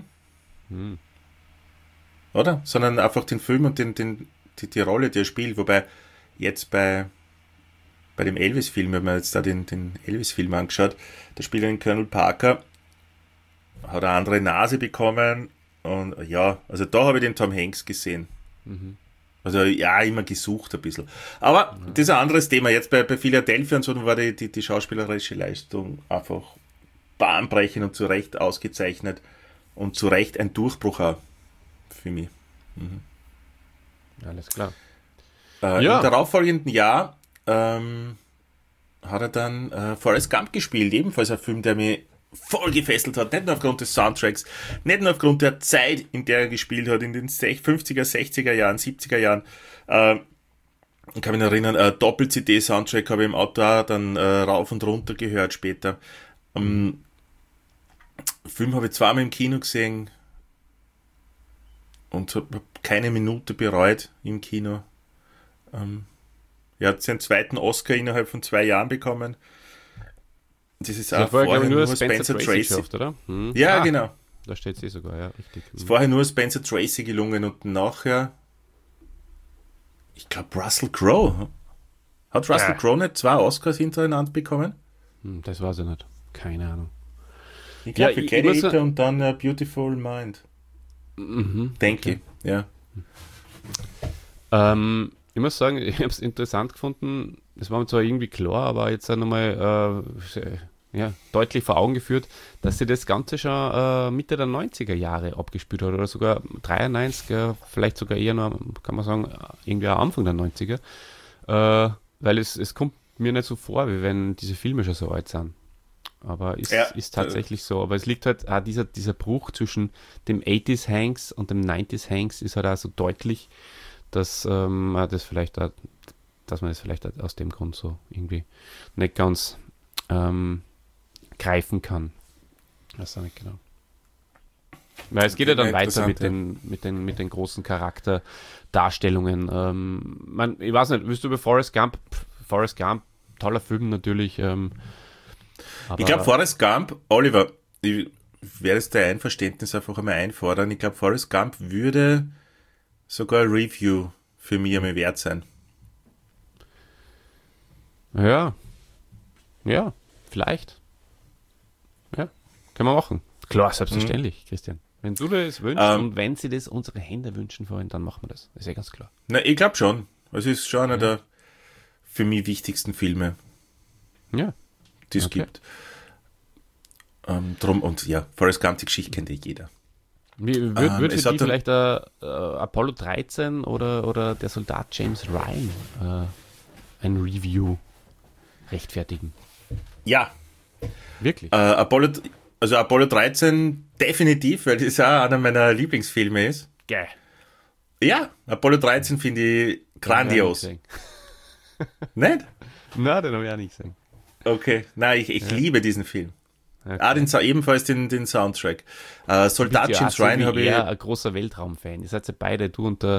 oder? Sondern einfach den Film und die Rolle, die er spielt. Wobei jetzt bei dem Elvis-Film, wenn man jetzt da den Elvis-Film angeschaut, da spielt er den Colonel Parker, hat eine andere Nase bekommen und ja, also da habe ich den Tom Hanks gesehen. Also ja, immer gesucht ein bisschen. Aber das ist ein anderes Thema. Jetzt bei Philadelphia und so war die schauspielerische Leistung einfach bahnbrechend und zu Recht ausgezeichnet und zu Recht ein Durchbruch auch für mich. Alles klar. Im darauffolgenden Jahr hat er dann Forrest Gump gespielt, ebenfalls ein Film, der mich voll gefesselt hat, nicht nur aufgrund des Soundtracks, nicht nur aufgrund der Zeit, in der er gespielt hat, in den 50er, 60er Jahren, 70er Jahren. Ich kann mich noch erinnern, Doppel-CD-Soundtrack habe ich im Auto auch dann rauf und runter gehört später. Film habe ich zweimal im Kino gesehen und habe keine Minute bereut im Kino. Er hat seinen zweiten Oscar innerhalb von 2 Jahren bekommen. Das ist auch vorher nur Spencer Tracy. Geschafft, oder? Ja, genau. Da steht sie sogar, ja, richtig. Ist vorher nur Spencer Tracy gelungen und nachher, ich glaube, Russell Crowe. Hat Russell Crowe nicht 2 Oscars hintereinander bekommen? Das weiß ich nicht. Keine Ahnung. Ich glaube, für Gladiator und dann Beautiful Mind. Denke ich, ja. Ich muss sagen, ich habe es interessant gefunden. Das war mir zwar irgendwie klar, aber jetzt nochmal ja, deutlich vor Augen geführt, dass sie das Ganze schon Mitte der 90er Jahre abgespielt hat oder sogar 93, vielleicht sogar eher noch, kann man sagen, irgendwie am Anfang der 90er, weil es kommt mir nicht so vor, wie wenn diese Filme schon so alt sind. Aber ist tatsächlich so. Aber es liegt halt auch dieser Bruch zwischen dem 80s Hanks und dem 90s Hanks ist halt auch so deutlich, dass dass man das vielleicht aus dem Grund so irgendwie nicht ganz greifen kann. Weiß auch nicht genau. Weil es geht ja dann weiter mit den großen Charakterdarstellungen. Ich weiß nicht, willst du über Forrest Gump? Forrest Gump, toller Film natürlich. Ich glaube, Forrest Gump, Oliver, ich werde es dein Einverständnis einfach einmal einfordern. Ich glaube, Forrest Gump würde sogar ein Review für mich einmal wert sein. Ja, vielleicht. Ja, können wir machen. Klar, selbstverständlich, Christian. Wenn du das wünschst und wenn sie das unsere Hände wünschen wollen, dann machen wir das. Das ist ja ganz klar. Na, ich glaube schon. Es ist schon einer der für mich wichtigsten Filme, die es gibt. Drum, und ja, Forrest Gump, die Geschichte kennt jeder. Würde für die vielleicht Apollo 13 oder der Soldat James Ryan ein Review rechtfertigen? Ja. Wirklich? Apollo 13 definitiv, weil das auch einer meiner Lieblingsfilme ist. Geil. Ja, Apollo 13 finde ich grandios. Nicht? Nein, den habe ich auch nicht gesehen. Okay, nein, ich liebe diesen Film. Okay. Ebenfalls den Soundtrack. Soldat James Ryan habe ich... ein großer Weltraumfan. Ihr seid ja beide, du und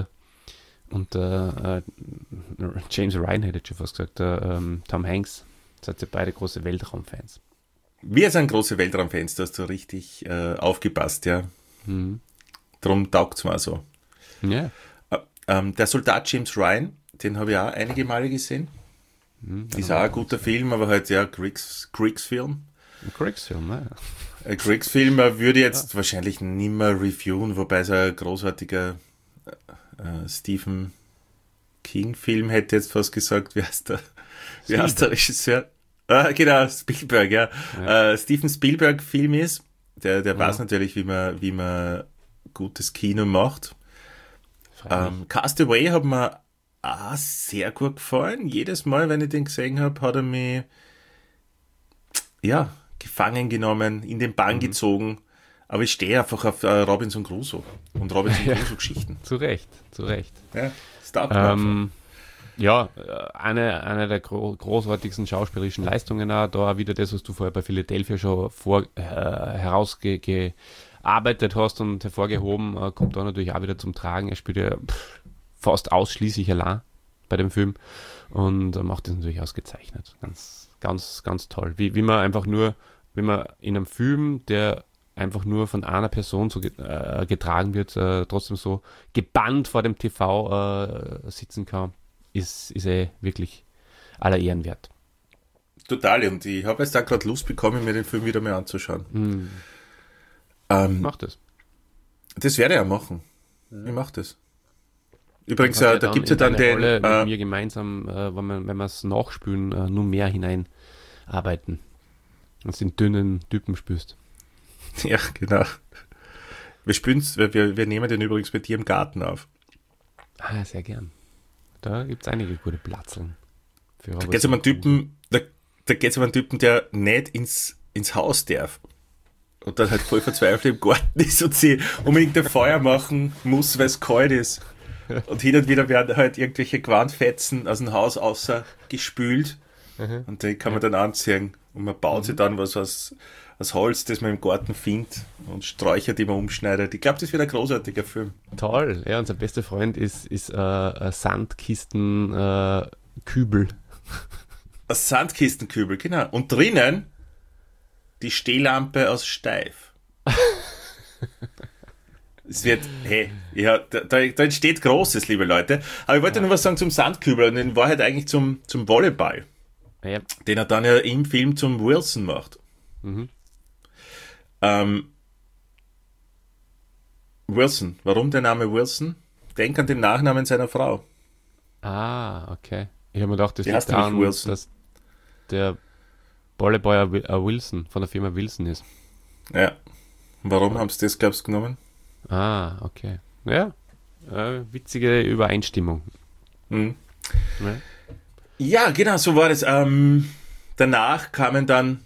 James Ryan, hätte ich schon fast gesagt, Tom Hanks, seid ihr beide große Weltraumfans. Wir sind große Weltraumfans, da hast du richtig aufgepasst, ja. Drum taugt es mir so. Ja. Der Soldat James Ryan, den habe ich auch einige Male gesehen. Ist auch ein guter Film, aber halt Kriegsfilm. Ein Kriegsfilm, ne? Ein Kriegsfilm würde ich jetzt wahrscheinlich nicht mehr reviewen, wobei es ein großartiger Stephen King-Film hätte jetzt fast gesagt. Wie heißt der Regisseur? Genau, Spielberg, ja. Steven Spielberg-Film ist. Der weiß natürlich, wie man gutes Kino macht. Castaway hat mir auch sehr gut gefallen. Jedes Mal, wenn ich den gesehen habe, hat er mich gefangen genommen, in den Bann gezogen. Aber ich stehe einfach auf Robinson Crusoe und Robinson Crusoe-Geschichten. Zu Recht. Ja, Start eine der großartigsten schauspielerischen Leistungen auch, da wieder das, was du vorher bei Philadelphia schon herausgearbeitet hast und hervorgehoben, kommt da natürlich auch wieder zum Tragen. Er spielt ja fast ausschließlich allein bei dem Film und macht das natürlich ausgezeichnet. Ganz, ganz, ganz toll. Wie man wenn man in einem Film, der einfach nur von einer Person so getragen wird, trotzdem so gebannt vor dem TV sitzen kann, ist wirklich aller Ehren wert. Total, und ich habe jetzt da gerade Lust bekommen, mir den Film wieder mal anzuschauen. Mach das. Das werde ich auch machen. Ich mache das. Übrigens, da gibt es ja dann den... Rolle mit mir gemeinsam, wenn wir es nachspülen, nur mehr hineinarbeiten. Und den dünnen Typen spürst. Ja, genau. Wir nehmen den übrigens bei dir im Garten auf. Ah, sehr gern. Da gibt es einige gute Platzeln. Da geht es um einen Typen, der nicht ins Haus darf. Und dann halt voll verzweifelt im Garten ist und sie unbedingt ein Feuer machen muss, weil es kalt ist. Und hin und wieder werden halt irgendwelche Gewandfetzen aus dem Haus außer gespült. Und die kann man dann anziehen. Und man baut sich dann was aus Holz, das man im Garten findet, und Sträucher, die man umschneidet. Ich glaube, das wird ein großartiger Film. Toll. Ja, unser bester Freund ist ein Sandkistenkübel. Ein Sandkistenkübel, genau. Und drinnen die Stehlampe aus Steif. Es wird, da entsteht Großes, liebe Leute. Aber ich wollte noch was sagen zum Sandkübel, und in Wahrheit eigentlich zum Volleyball. Ja. Den er dann ja im Film zum Wilson macht. Wilson. Warum der Name Wilson? Denk an den Nachnamen seiner Frau. Ah, okay. Ich habe mir gedacht, das liegt daran, dass der Ballerboy Wilson von der Firma Wilson ist. Ja. Warum haben sie das, glaubst du, genommen? Ah, okay. Ja, witzige Übereinstimmung. Mhm. Ja. Ja, genau, so war das. Danach kamen dann,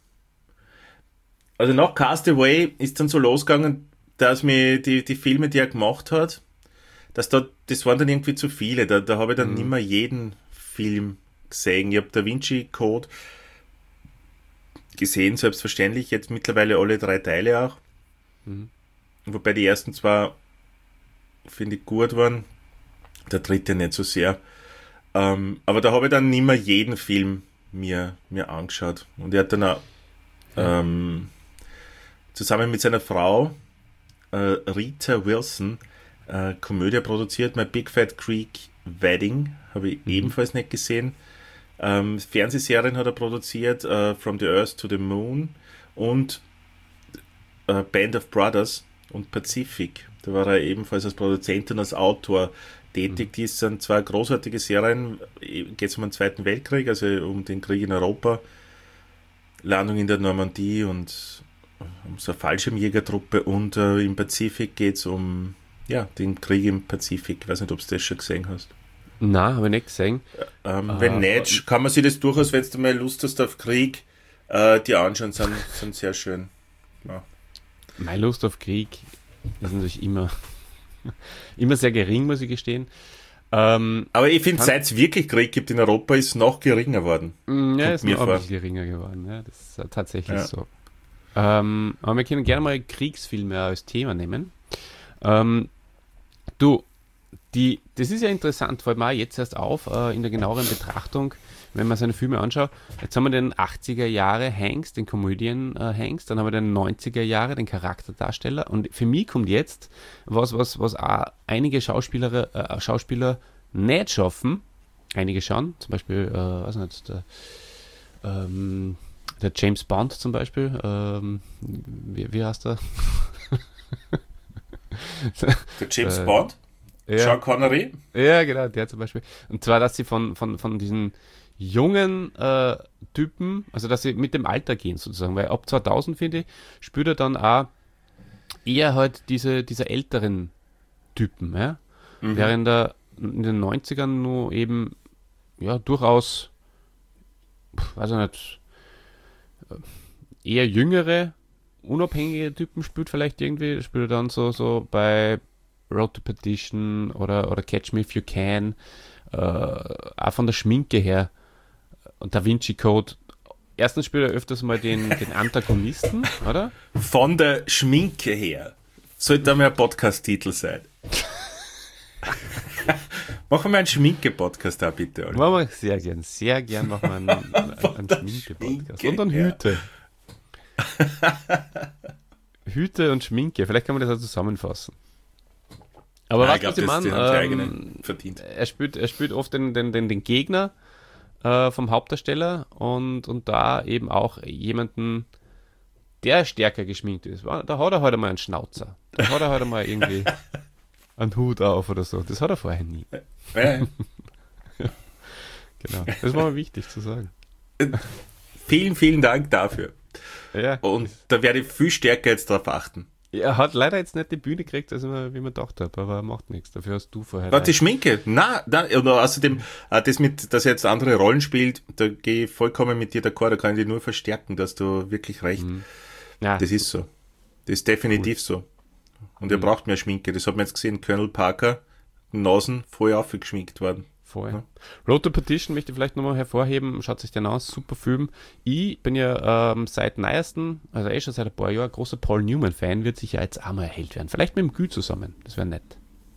also nach Castaway ist dann so losgegangen, dass mir die Filme, die er gemacht hat, das waren dann irgendwie zu viele. Da habe ich dann nicht mehr jeden Film gesehen. Ich habe Da Vinci Code gesehen, selbstverständlich, jetzt mittlerweile alle 3 Teile auch. Wobei die ersten 2, finde ich, gut waren. Der dritte nicht so sehr. Aber da habe ich dann nicht mehr jeden Film mir angeschaut. Und er hat dann auch zusammen mit seiner Frau Rita Wilson Komödie produziert, My Big Fat Greek Wedding, habe ich ebenfalls nicht gesehen. Fernsehserien hat er produziert, From the Earth to the Moon und Band of Brothers und Pacific. Da war er ebenfalls als Produzent und als Autor tätig. Die sind 2 großartige Serien. Geht es um den Zweiten Weltkrieg, also um den Krieg in Europa, Landung in der Normandie und um so eine Fallschirmjägertruppe, und im Pazifik geht es um den Krieg im Pazifik. Ich weiß nicht, ob du das schon gesehen hast. Nein, habe ich nicht gesehen. Wenn nicht, kann man sich das durchaus, wenn du mal Lust hast auf Krieg, die anschauen, sind sehr schön. Ja. Meine Lust auf Krieg ist natürlich immer sehr gering, muss ich gestehen. Aber ich finde, seit es wirklich Krieg gibt in Europa, ist es noch geringer worden. Ja, ist noch ein bisschen geringer geworden. Ja, das ist tatsächlich so. Aber wir können gerne mal Kriegsfilme als Thema nehmen. Das ist ja interessant, fällt mir auch jetzt erst auf, in der genaueren Betrachtung, wenn man seine Filme anschaut. Jetzt haben wir den 80er Jahre Hanks, den Comedian Hanks, dann haben wir den 90er Jahre, den Charakterdarsteller, und für mich kommt jetzt was auch einige Schauspieler nicht schaffen, einige schon, zum Beispiel, weiß nicht, der James Bond zum Beispiel, wie heißt der? Der James Bond? Ja. Sean Connery? Ja, genau, der zum Beispiel. Und zwar, dass sie von diesen jungen Typen, also dass sie mit dem Alter gehen sozusagen, weil ab 2000, finde ich, spürt er dann auch eher halt diese älteren Typen, ja? Während er in den 90ern nur eben, ja, durchaus, weiß ich nicht, eher jüngere, unabhängige Typen spielt vielleicht irgendwie, spielt er dann so bei Road to Perdition oder Catch Me If You Can, auch von der Schminke her, und Da Vinci Code. Erstens spielt er öfters mal den Antagonisten, oder? Von der Schminke her. Sollte einmal ein Podcast-Titel sein. Machen wir einen Schminke-Podcast auch bitte, oder? Machen wir sehr gern machen wir einen Schminke-Podcast. Und dann Hüte. Hüte und Schminke, vielleicht kann man das auch zusammenfassen. Aber was ich meine, verdient. Er spielt oft den Gegner vom Hauptdarsteller und da eben auch jemanden, der stärker geschminkt ist. Da hat er heute mal einen Schnauzer. Da hat er heute mal irgendwie einen Hut auf oder so. Das hat er vorher nie. Ja. Genau, das war mir wichtig zu sagen. Vielen, vielen Dank dafür. Ja. Und da werde ich viel stärker jetzt drauf achten. Er hat leider jetzt nicht die Bühne gekriegt, wie man gedacht hat, aber er macht nichts. Dafür hast du vorher. Die Schminke? Nein, oder außerdem, dass er jetzt andere Rollen spielt, da gehe ich vollkommen mit dir d'accord, da kann ich dich nur verstärken, dass du wirklich recht. Ja. Das ist so. Das ist definitiv so. Und er braucht mehr Schminke. Das hat man jetzt gesehen, Colonel Parker, Nasen voll aufgeschminkt worden. Voll. Ja. Road to Perdition möchte ich vielleicht nochmal hervorheben, schaut sich den aus, super Film. Ich bin ja seit neuesten, also schon seit ein paar Jahren, großer Paul Newman-Fan, wird sicher jetzt auch mal erhellt werden. Vielleicht mit dem Gü zusammen, das wäre nett.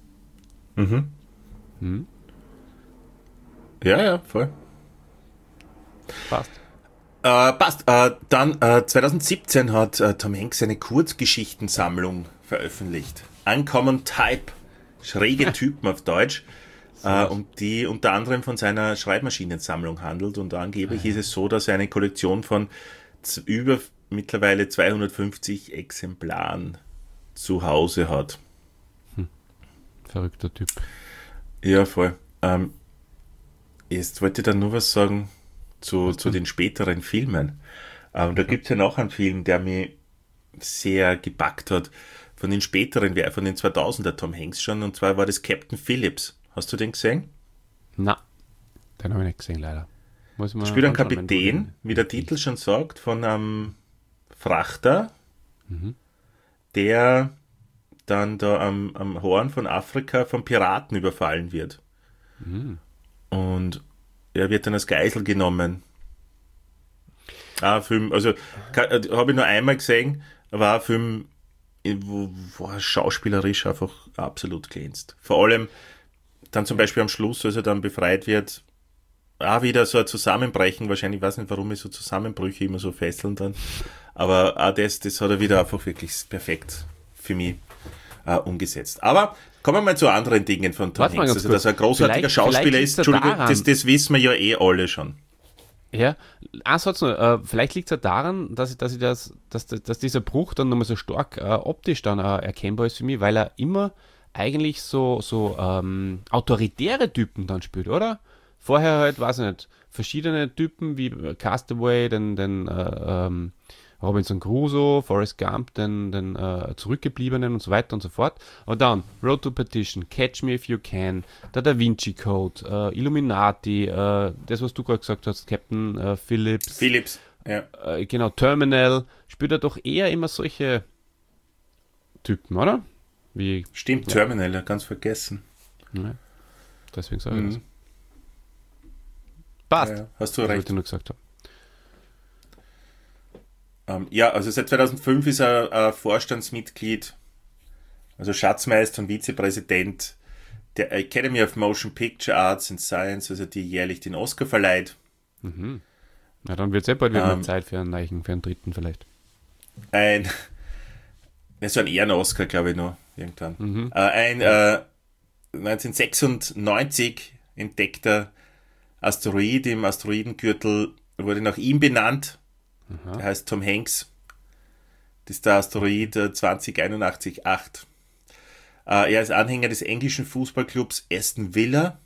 Ja, voll. Passt. Passt. Dann 2017 hat Tom Hanks eine Kurzgeschichtensammlung veröffentlicht. Uncommon Type, schräge Typen auf Deutsch. Die unter anderem von seiner Schreibmaschinensammlung handelt, und angeblich ist es so, dass er eine Kollektion von über mittlerweile 250 Exemplaren zu Hause hat. Verrückter Typ. Ja, voll. Jetzt wollte ich da nur was sagen zu den späteren Filmen. Da gibt es ja noch einen Film, der mich sehr gepackt hat, von den späteren, von den 2000er Tom Hanks schon, und zwar war das Captain Phillips. Hast du den gesehen? Na, den habe ich nicht gesehen, leider. Da spielt ein Kapitän, wie der Titel schon sagt, von einem Frachter, der dann da am Horn von Afrika von Piraten überfallen wird. Und er wird dann als Geisel genommen. Film, also habe ich nur einmal gesehen, war ein Film, wo er schauspielerisch einfach absolut glänzt. Vor allem dann zum Beispiel am Schluss, als er dann befreit wird, wieder so ein Zusammenbrechen, wahrscheinlich, ich weiß nicht, warum ich so Zusammenbrüche immer so fesseln dann, aber auch das hat er wieder einfach wirklich perfekt für mich umgesetzt. Aber kommen wir mal zu anderen Dingen von Tom Hanks. Also, dass er ein großartiger Schauspieler ist, Entschuldigung, das wissen wir ja eh alle schon. Ja, Satz nur, vielleicht liegt es ja daran, dass dieser Bruch dann nochmal so stark optisch dann erkennbar ist für mich, weil er immer eigentlich so autoritäre Typen dann spielt, oder? Vorher halt, weiß ich nicht, verschiedene Typen wie Castaway, den Robinson Crusoe, Forrest Gump, den Zurückgebliebenen und so weiter und so fort. Und dann Road to Perdition, Catch Me If You Can, der Da Vinci Code, Illuminati, das, was du gerade gesagt hast, Captain Phillips. Phillips, ja. Genau, Terminal, spielt er doch eher immer solche Typen, oder? Stimmt, ja. Terminal, ganz vergessen. Ja, deswegen sage ich das. Passt. Ja, hast du recht. Was ich nur gesagt habe. Also seit 2005 ist er Vorstandsmitglied, also Schatzmeister und Vizepräsident der Academy of Motion Picture Arts and Science, also die jährlich den Oscar verleiht. Na, dann wird es bald wieder mal Zeit für einen dritten vielleicht. So ein Ehren-Oscar, glaube ich, noch irgendwann. 1996 entdeckter Asteroid im Asteroidengürtel wurde nach ihm benannt. Der heißt Tom Hanks. Das ist der Asteroid 2081-8. Er ist Anhänger des englischen Fußballclubs Aston Villa,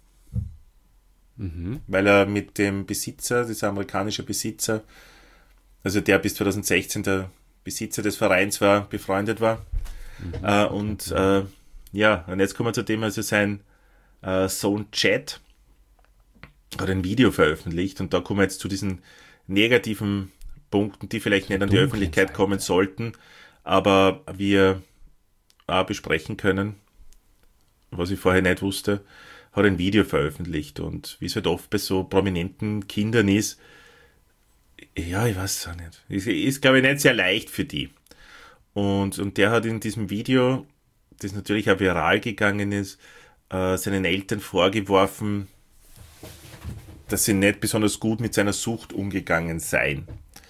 weil er mit dem Besitzer, dieser amerikanische Besitzer, also der bis 2016 der Besitzer des Vereins war, befreundet war. Und jetzt kommen wir zu dem, also sein Sohn Chad hat ein Video veröffentlicht, und da kommen wir jetzt zu diesen negativen Punkten, die vielleicht nicht an die Öffentlichkeit kommen sollten, aber wir besprechen können, was ich vorher nicht wusste, hat ein Video veröffentlicht, und wie es halt oft bei so prominenten Kindern ist, ja, ich weiß es auch nicht, ist glaube ich nicht sehr leicht für die. Und der hat in diesem Video, das natürlich auch viral gegangen ist, seinen Eltern vorgeworfen, dass sie nicht besonders gut mit seiner Sucht umgegangen seien.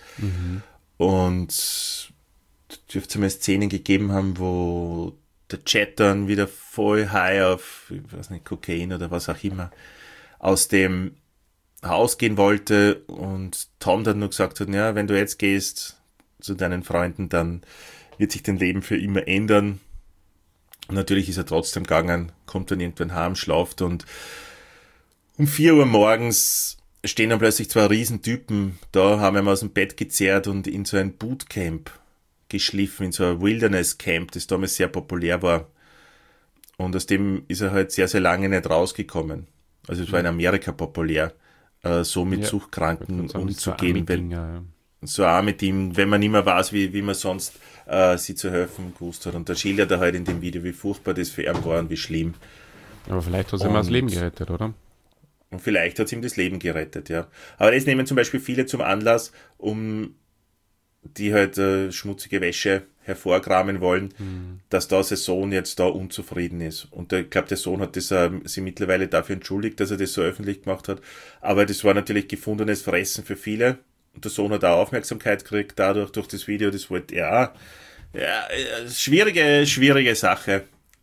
Und es dürfte mal Szenen gegeben haben, wo der Chat dann wieder voll high auf, ich weiß nicht, Kokain oder was auch immer, aus dem Haus gehen wollte, und Tom dann nur gesagt hat, ja, wenn du jetzt gehst zu deinen Freunden, dann wird sich dein Leben für immer ändern. Und natürlich ist er trotzdem gegangen, kommt dann irgendwann heim, schlaft, und um 4 Uhr morgens stehen dann plötzlich 2 Riesentypen da, haben ihn aus dem Bett gezerrt und in so ein Bootcamp geschliffen, in so ein Wilderness Camp, das damals sehr populär war. Und aus dem ist er halt sehr, sehr lange nicht rausgekommen. Also es war in Amerika populär, so mit Suchtkranken umzugehen. So auch mit ihm, wenn man nicht mehr weiß, wie man sonst sie zu helfen gewusst hat. Und da schildert er halt in dem Video, wie furchtbar das für ihn war und wie schlimm. Aber vielleicht hat es ihm das Leben gerettet, oder? Und vielleicht hat es ihm das Leben gerettet, ja. Aber das nehmen zum Beispiel viele zum Anlass, um die halt schmutzige Wäsche hervorkramen wollen, dass da sein Sohn jetzt da unzufrieden ist. Und ich glaube, der Sohn hat sich mittlerweile dafür entschuldigt, dass er das so öffentlich gemacht hat. Aber das war natürlich gefundenes Fressen für viele. Und der Sohn hat auch Aufmerksamkeit gekriegt dadurch, durch das Video. Das wollte er auch. Schwierige Sache.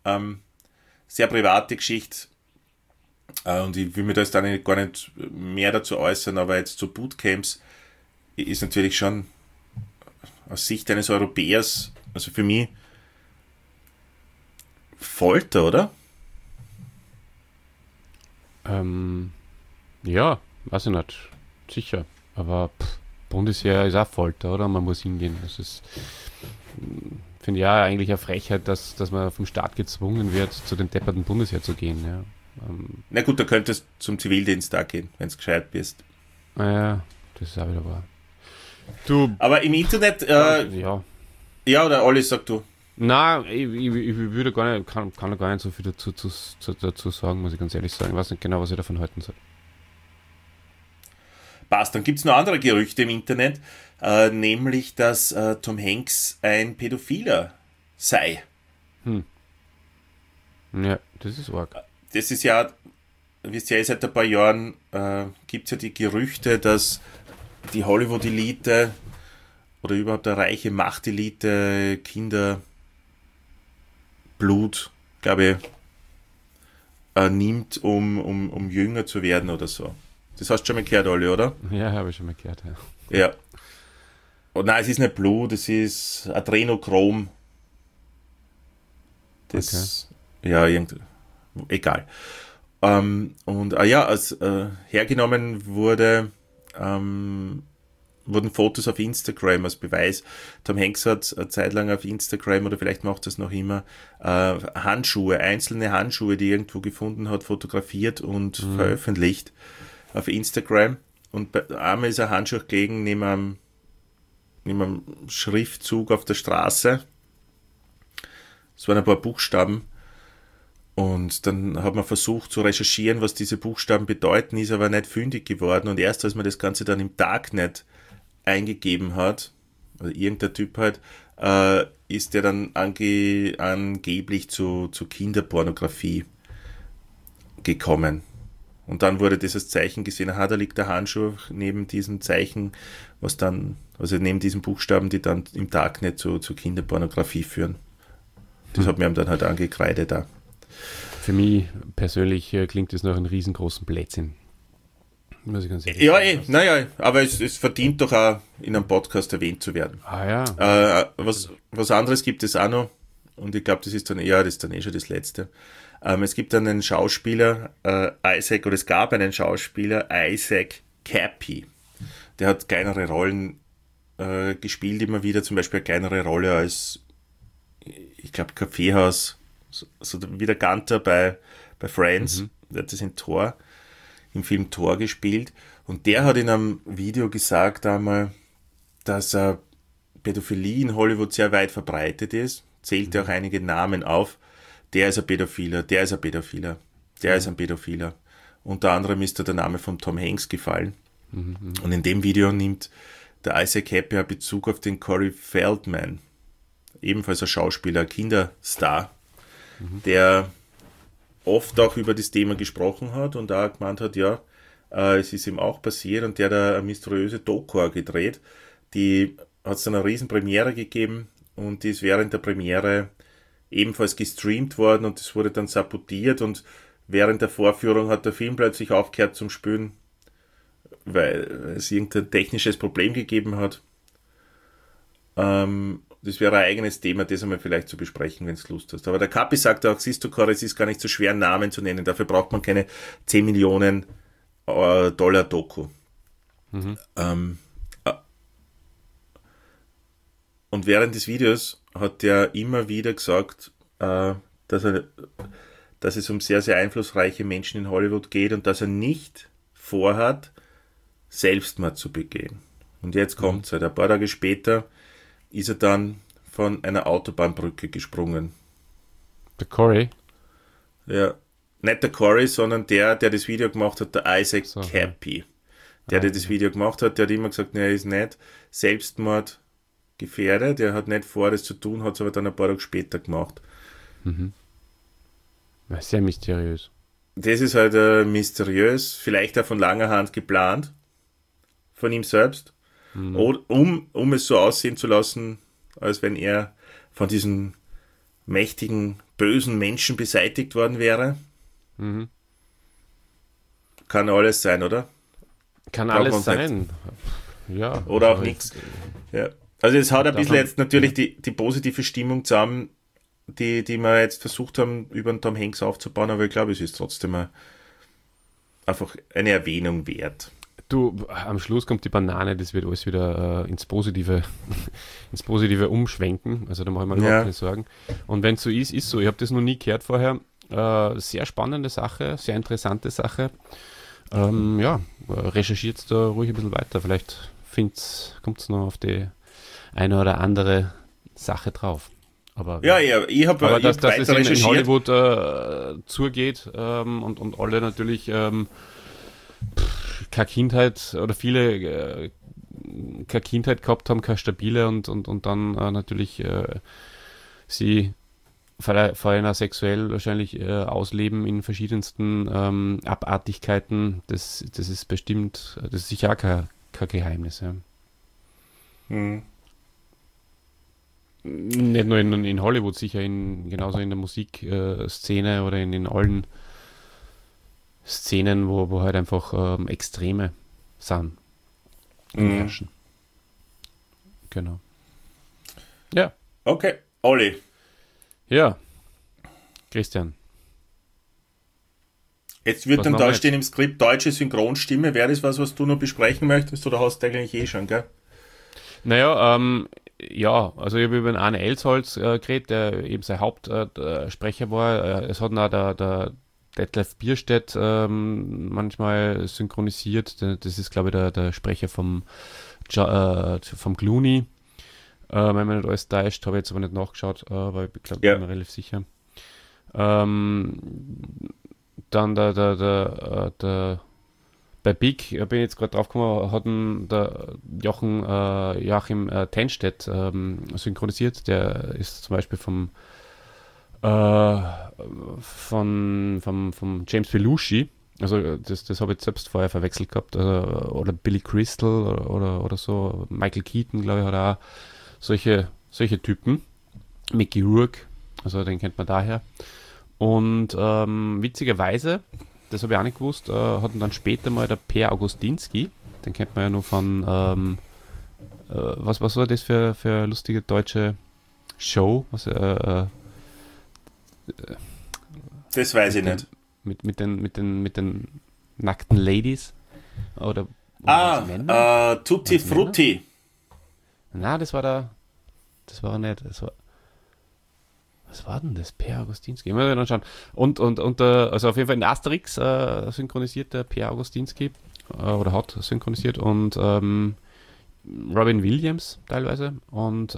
Sehr private Geschichte. Und ich will mir da jetzt gar nicht mehr dazu äußern, aber jetzt zu Bootcamps ist natürlich schon aus Sicht eines Europäers, also für mich, Folter, oder? Ja, weiß ich nicht. Sicher. Aber Bundesheer ist auch Folter, oder? Man muss hingehen. Das ist, finde ich ja eigentlich eine Frechheit, dass man vom Staat gezwungen wird, zu den depperten Bundesheer zu gehen. Ja. Na gut, da könntest du zum Zivildienst da gehen, wenn du gescheit bist. Naja, das ist auch wieder wahr. Du, Aber im Internet, ja. ja, oder Olli, sag du. Na, ich würde gar nicht, kann da gar nicht so viel dazu sagen, muss ich ganz ehrlich sagen. Ich weiß nicht genau, was ich davon halten soll. Passt, dann gibt es noch andere Gerüchte im Internet, nämlich, dass Tom Hanks ein Pädophiler sei. Ja, das ist arg. Das ist ja, wisst ihr, seit ein paar Jahren gibt es ja die Gerüchte, dass die Hollywood-Elite oder überhaupt eine reiche Machtelite Kinderblut, glaube ich, nimmt, um jünger zu werden oder so. Das hast du schon mal gehört, Olli, oder? Ja, habe ich schon mal gehört, ja. Ja. Und nein, es ist nicht Blut, es ist Adrenochrom. Das, ja, egal. Und ja, als hergenommen wurden Fotos auf Instagram als Beweis. Tom Hanks hat eine Zeit lang auf Instagram, oder vielleicht macht er es noch immer, Handschuhe, einzelne Handschuhe, die er irgendwo gefunden hat, fotografiert und veröffentlicht auf Instagram. Und bei einmal ist ein Handschuh gelegen neben einem Schriftzug auf der Straße. Es waren ein paar Buchstaben. Und dann hat man versucht zu recherchieren, was diese Buchstaben bedeuten, ist aber nicht fündig geworden. Und erst als man das Ganze dann im Darknet eingegeben hat, also irgendein Typ halt, ist der dann angeblich zu Kinderpornografie gekommen. Und dann wurde dieses Zeichen gesehen, aha, da liegt der Handschuh neben diesem Zeichen, also neben diesen Buchstaben, die dann im Darknet zu Kinderpornografie führen. Das hat mir dann halt angekreidet da. Für mich persönlich klingt das nach einem riesengroßen Blödsinn. Muss ich ganz ehrlich sagen. Naja, aber es verdient doch auch in einem Podcast erwähnt zu werden. Ah ja. Was anderes gibt es auch noch, und ich glaube, das ist dann schon das Letzte. Es gibt dann einen Schauspieler, es gab einen Schauspieler, Isaac Cappy. Der hat kleinere Rollen gespielt immer wieder, zum Beispiel eine kleinere Rolle als, ich glaube, Kaffeehaus, so wie der Gunther bei Friends, der hat das im Film Thor gespielt, und der hat in einem Video gesagt einmal, dass Pädophilie in Hollywood sehr weit verbreitet ist, zählte auch einige Namen auf, der ist ein Pädophiler, der ist ein Pädophiler, der ist ein Pädophiler. Unter anderem ist da der Name von Tom Hanks gefallen. Und in dem Video nimmt der Isaac Cappy Bezug auf den Corey Feldman, ebenfalls ein Schauspieler, ein Kinderstar, der oft auch über das Thema gesprochen hat und da gemeint hat, ja, es ist ihm auch passiert, und der hat eine mysteriöse Doku gedreht. Die hat es dann eine riesen Premiere gegeben, und die ist während der Premiere ebenfalls gestreamt worden, und das wurde dann sabotiert, und während der Vorführung hat der Film plötzlich aufgehört zum Spielen, weil es irgendein technisches Problem gegeben hat. Das wäre ein eigenes Thema, das einmal vielleicht zu besprechen, wenn du Lust hast. Aber der Kapi sagt auch, siehst du, Cora, es ist gar nicht so schwer, einen Namen zu nennen. Dafür braucht man keine 10 Millionen Dollar Doku. Und während des Videos hat er immer wieder gesagt, dass es um sehr, sehr einflussreiche Menschen in Hollywood geht und dass er nicht vorhat, Selbstmord zu begehen. Und jetzt kommt es halt. Ein paar Tage später ist er dann von einer Autobahnbrücke gesprungen. Der Corey? Ja, nicht der Corey, sondern der das Video gemacht hat, der Isaac Cappy. Der das Video gemacht hat, der hat immer gesagt, er ist nicht Selbstmord gefährdet, der hat nicht vor, das zu tun, hat es aber dann ein paar Tage später gemacht. Sehr mysteriös. Das ist halt mysteriös, vielleicht auch von langer Hand geplant, von ihm selbst, oder um es so aussehen zu lassen, als wenn er von diesen mächtigen, bösen Menschen beseitigt worden wäre. Kann alles sein, oder? Kann alles sein. Ja. Oder auch nichts. Ja. Also es hat ein bisschen jetzt natürlich die positive Stimmung zusammen, die wir jetzt versucht haben, über den Tom Hanks aufzubauen, aber ich glaube, es ist trotzdem einfach eine Erwähnung wert. Du, am Schluss kommt die Banane, das wird alles wieder ins Positive, ins Positive umschwenken. Also da mache ich mir überhaupt keine Sorgen. Und wenn es so ist, ist so. Ich habe das noch nie gehört vorher. Sehr spannende Sache, sehr interessante Sache. Recherchiert da ruhig ein bisschen weiter. Vielleicht kommt es noch auf die eine oder andere Sache drauf. Aber, ich habe dass es in Hollywood zugeht und alle natürlich keine Kindheit oder viele keine Kindheit gehabt haben, keine stabile und dann natürlich sie vor allem auch sexuell wahrscheinlich ausleben in verschiedensten Abartigkeiten. Das ist bestimmt, das ist sicher auch kein Geheimnis. Ja. Nicht nur in Hollywood, sicher genauso in der Musikszene oder in allen Szenen, wo halt einfach Extreme sind. Herrschen. Genau. Ja. Okay, Olli. Ja. Christian. Jetzt wird dann da stehen im Skript deutsche Synchronstimme. Wäre das was du noch besprechen möchtest oder hast du eigentlich schon, gell? Naja, also ich habe über den Arne Elsholz geredet, der eben sein Hauptsprecher war. Es hat auch der Detlef Bierstedt manchmal synchronisiert. Das ist, glaube ich, der Sprecher vom Clooney. Wenn man nicht alles täuscht, habe ich jetzt aber nicht nachgeschaut, aber ich glaube, bin mir relativ sicher. Dann der bei Big, bin ich jetzt gerade drauf gekommen, hat der Joachim Tenstedt synchronisiert. Der ist zum Beispiel vom James Belushi. Also das habe ich selbst vorher verwechselt gehabt. Oder Billy Crystal oder so. Michael Keaton, glaube ich, hat auch solche Typen. Mickey Rourke, also den kennt man daher. Und witzigerweise, das habe ich auch nicht gewusst, hat dann später mal der Per Augustinski, den kennt man ja nur von, was war das für eine lustige deutsche Show? Das weiß ich nicht. Mit den nackten Ladies? Oder Tutti Frutti. Na, das war er nicht. Was war denn das? Per Augustinski. Muss ich noch schauen. Und also auf jeden Fall in Asterix synchronisiert der Per Augustinski oder hat synchronisiert und Robin Williams teilweise und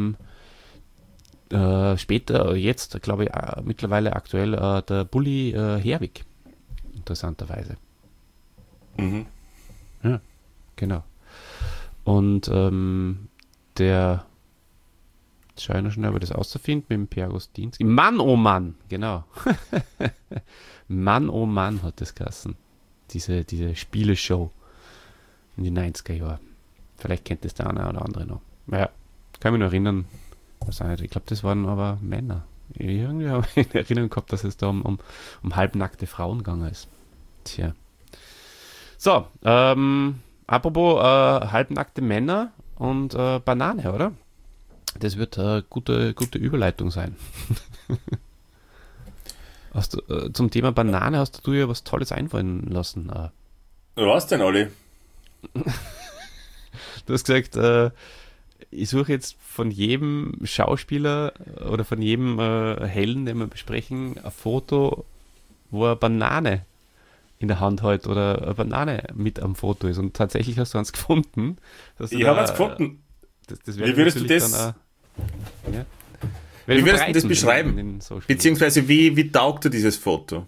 später, jetzt glaube ich mittlerweile aktuell der Bully Herwig, interessanterweise. Mhm. Ja, genau. Und der schaue ich noch schnell, ob ich das auszufinden mit dem Per Augustinski. Mann, oh Mann, genau. Mann, oh Mann hat das geheißen. Diese Spieleshow in den 90er Jahren. Vielleicht kennt das der eine oder andere noch. Ja, kann mich noch erinnern. Ich glaube, das waren aber Männer. Irgendwie habe ich in Erinnerung gehabt, dass es da um halbnackte Frauen gegangen ist. Tja. So, apropos halbnackte Männer und Banane, oder? Das wird eine gute Überleitung sein. Zum Thema Banane hast du ja was Tolles einfallen lassen. Was denn, Olli? Du hast gesagt, ich suche jetzt von jedem Schauspieler oder von jedem Helden, den wir besprechen, ein Foto, wo eine Banane in der Hand hält oder eine Banane mit am Foto ist. Und tatsächlich hast du eins gefunden. Ich habe eins gefunden. Wie würdest du das? Wie würdest du das beschreiben? Beziehungsweise wie taugt dir dieses Foto?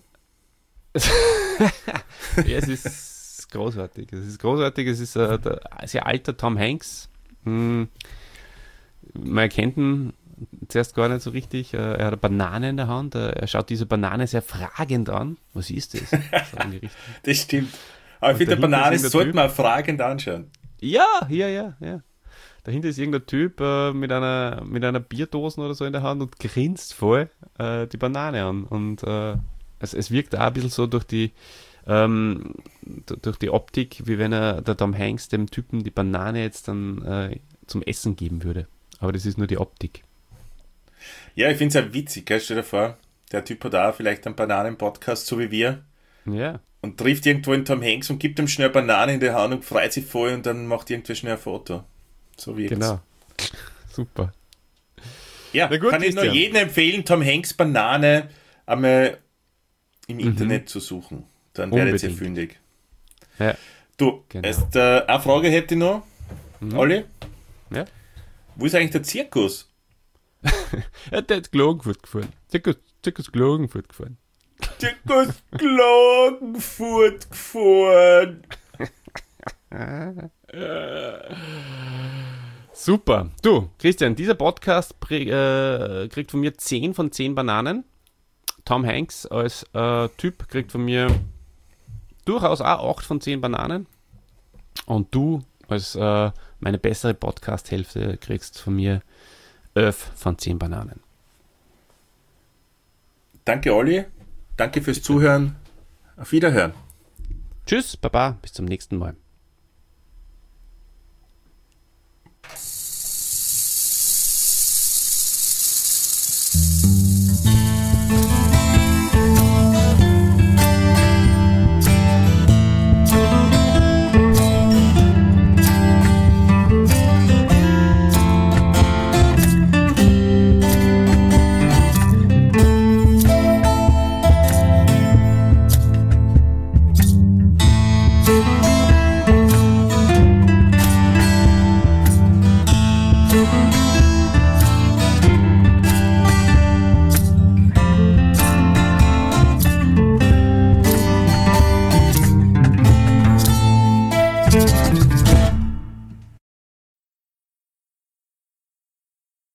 Ja, es ist großartig. Es ist ein sehr alter Tom Hanks. Man erkennt ihn zuerst gar nicht so richtig. Er hat eine Banane in der Hand. Er schaut diese Banane sehr fragend an. Was ist das? Das stimmt. Aber ich finde, eine Banane sollte man fragend anschauen. Ja. Dahinter ist irgendein Typ mit einer Bierdosen oder so in der Hand und grinst voll die Banane an. Und es wirkt auch ein bisschen so durch die Optik, wie wenn der Tom Hanks dem Typen die Banane jetzt dann zum Essen geben würde. Aber das ist nur die Optik. Ja, ich finde es ja witzig, gell? Stell dir vor, der Typ hat auch vielleicht einen Bananen-Podcast, so wie wir. Ja. Und trifft irgendwo einen Tom Hanks und gibt ihm schnell Banane in die Hand und freut sich voll und dann macht irgendwer schnell ein Foto. So wie Genau. Super. Ja, Na gut, kann ich nur Christian. jedem empfehlen, Tom Hanks Banane einmal im Internet zu suchen. Dann werdet ihr Unbedingt. fündig. Ja. Du, Genau. eine Frage hätte ich noch, Olli. Ja. Wo ist eigentlich der Zirkus? Ja, der hat Klagenfurt gefahren. Zirkus Klagenfurt gefahren. Zirkus Klagenfurt gefahren. Super. Du, Christian, dieser Podcast kriegt von mir 10 von 10 Bananen. Tom Hanks als Typ kriegt von mir durchaus auch 8 von 10 Bananen. Und du als meine bessere Podcast-Hälfte kriegst von mir 11 von 10 Bananen. Danke, Olli. Danke fürs Zuhören. Auf Wiederhören. Tschüss, Baba, bis zum nächsten Mal.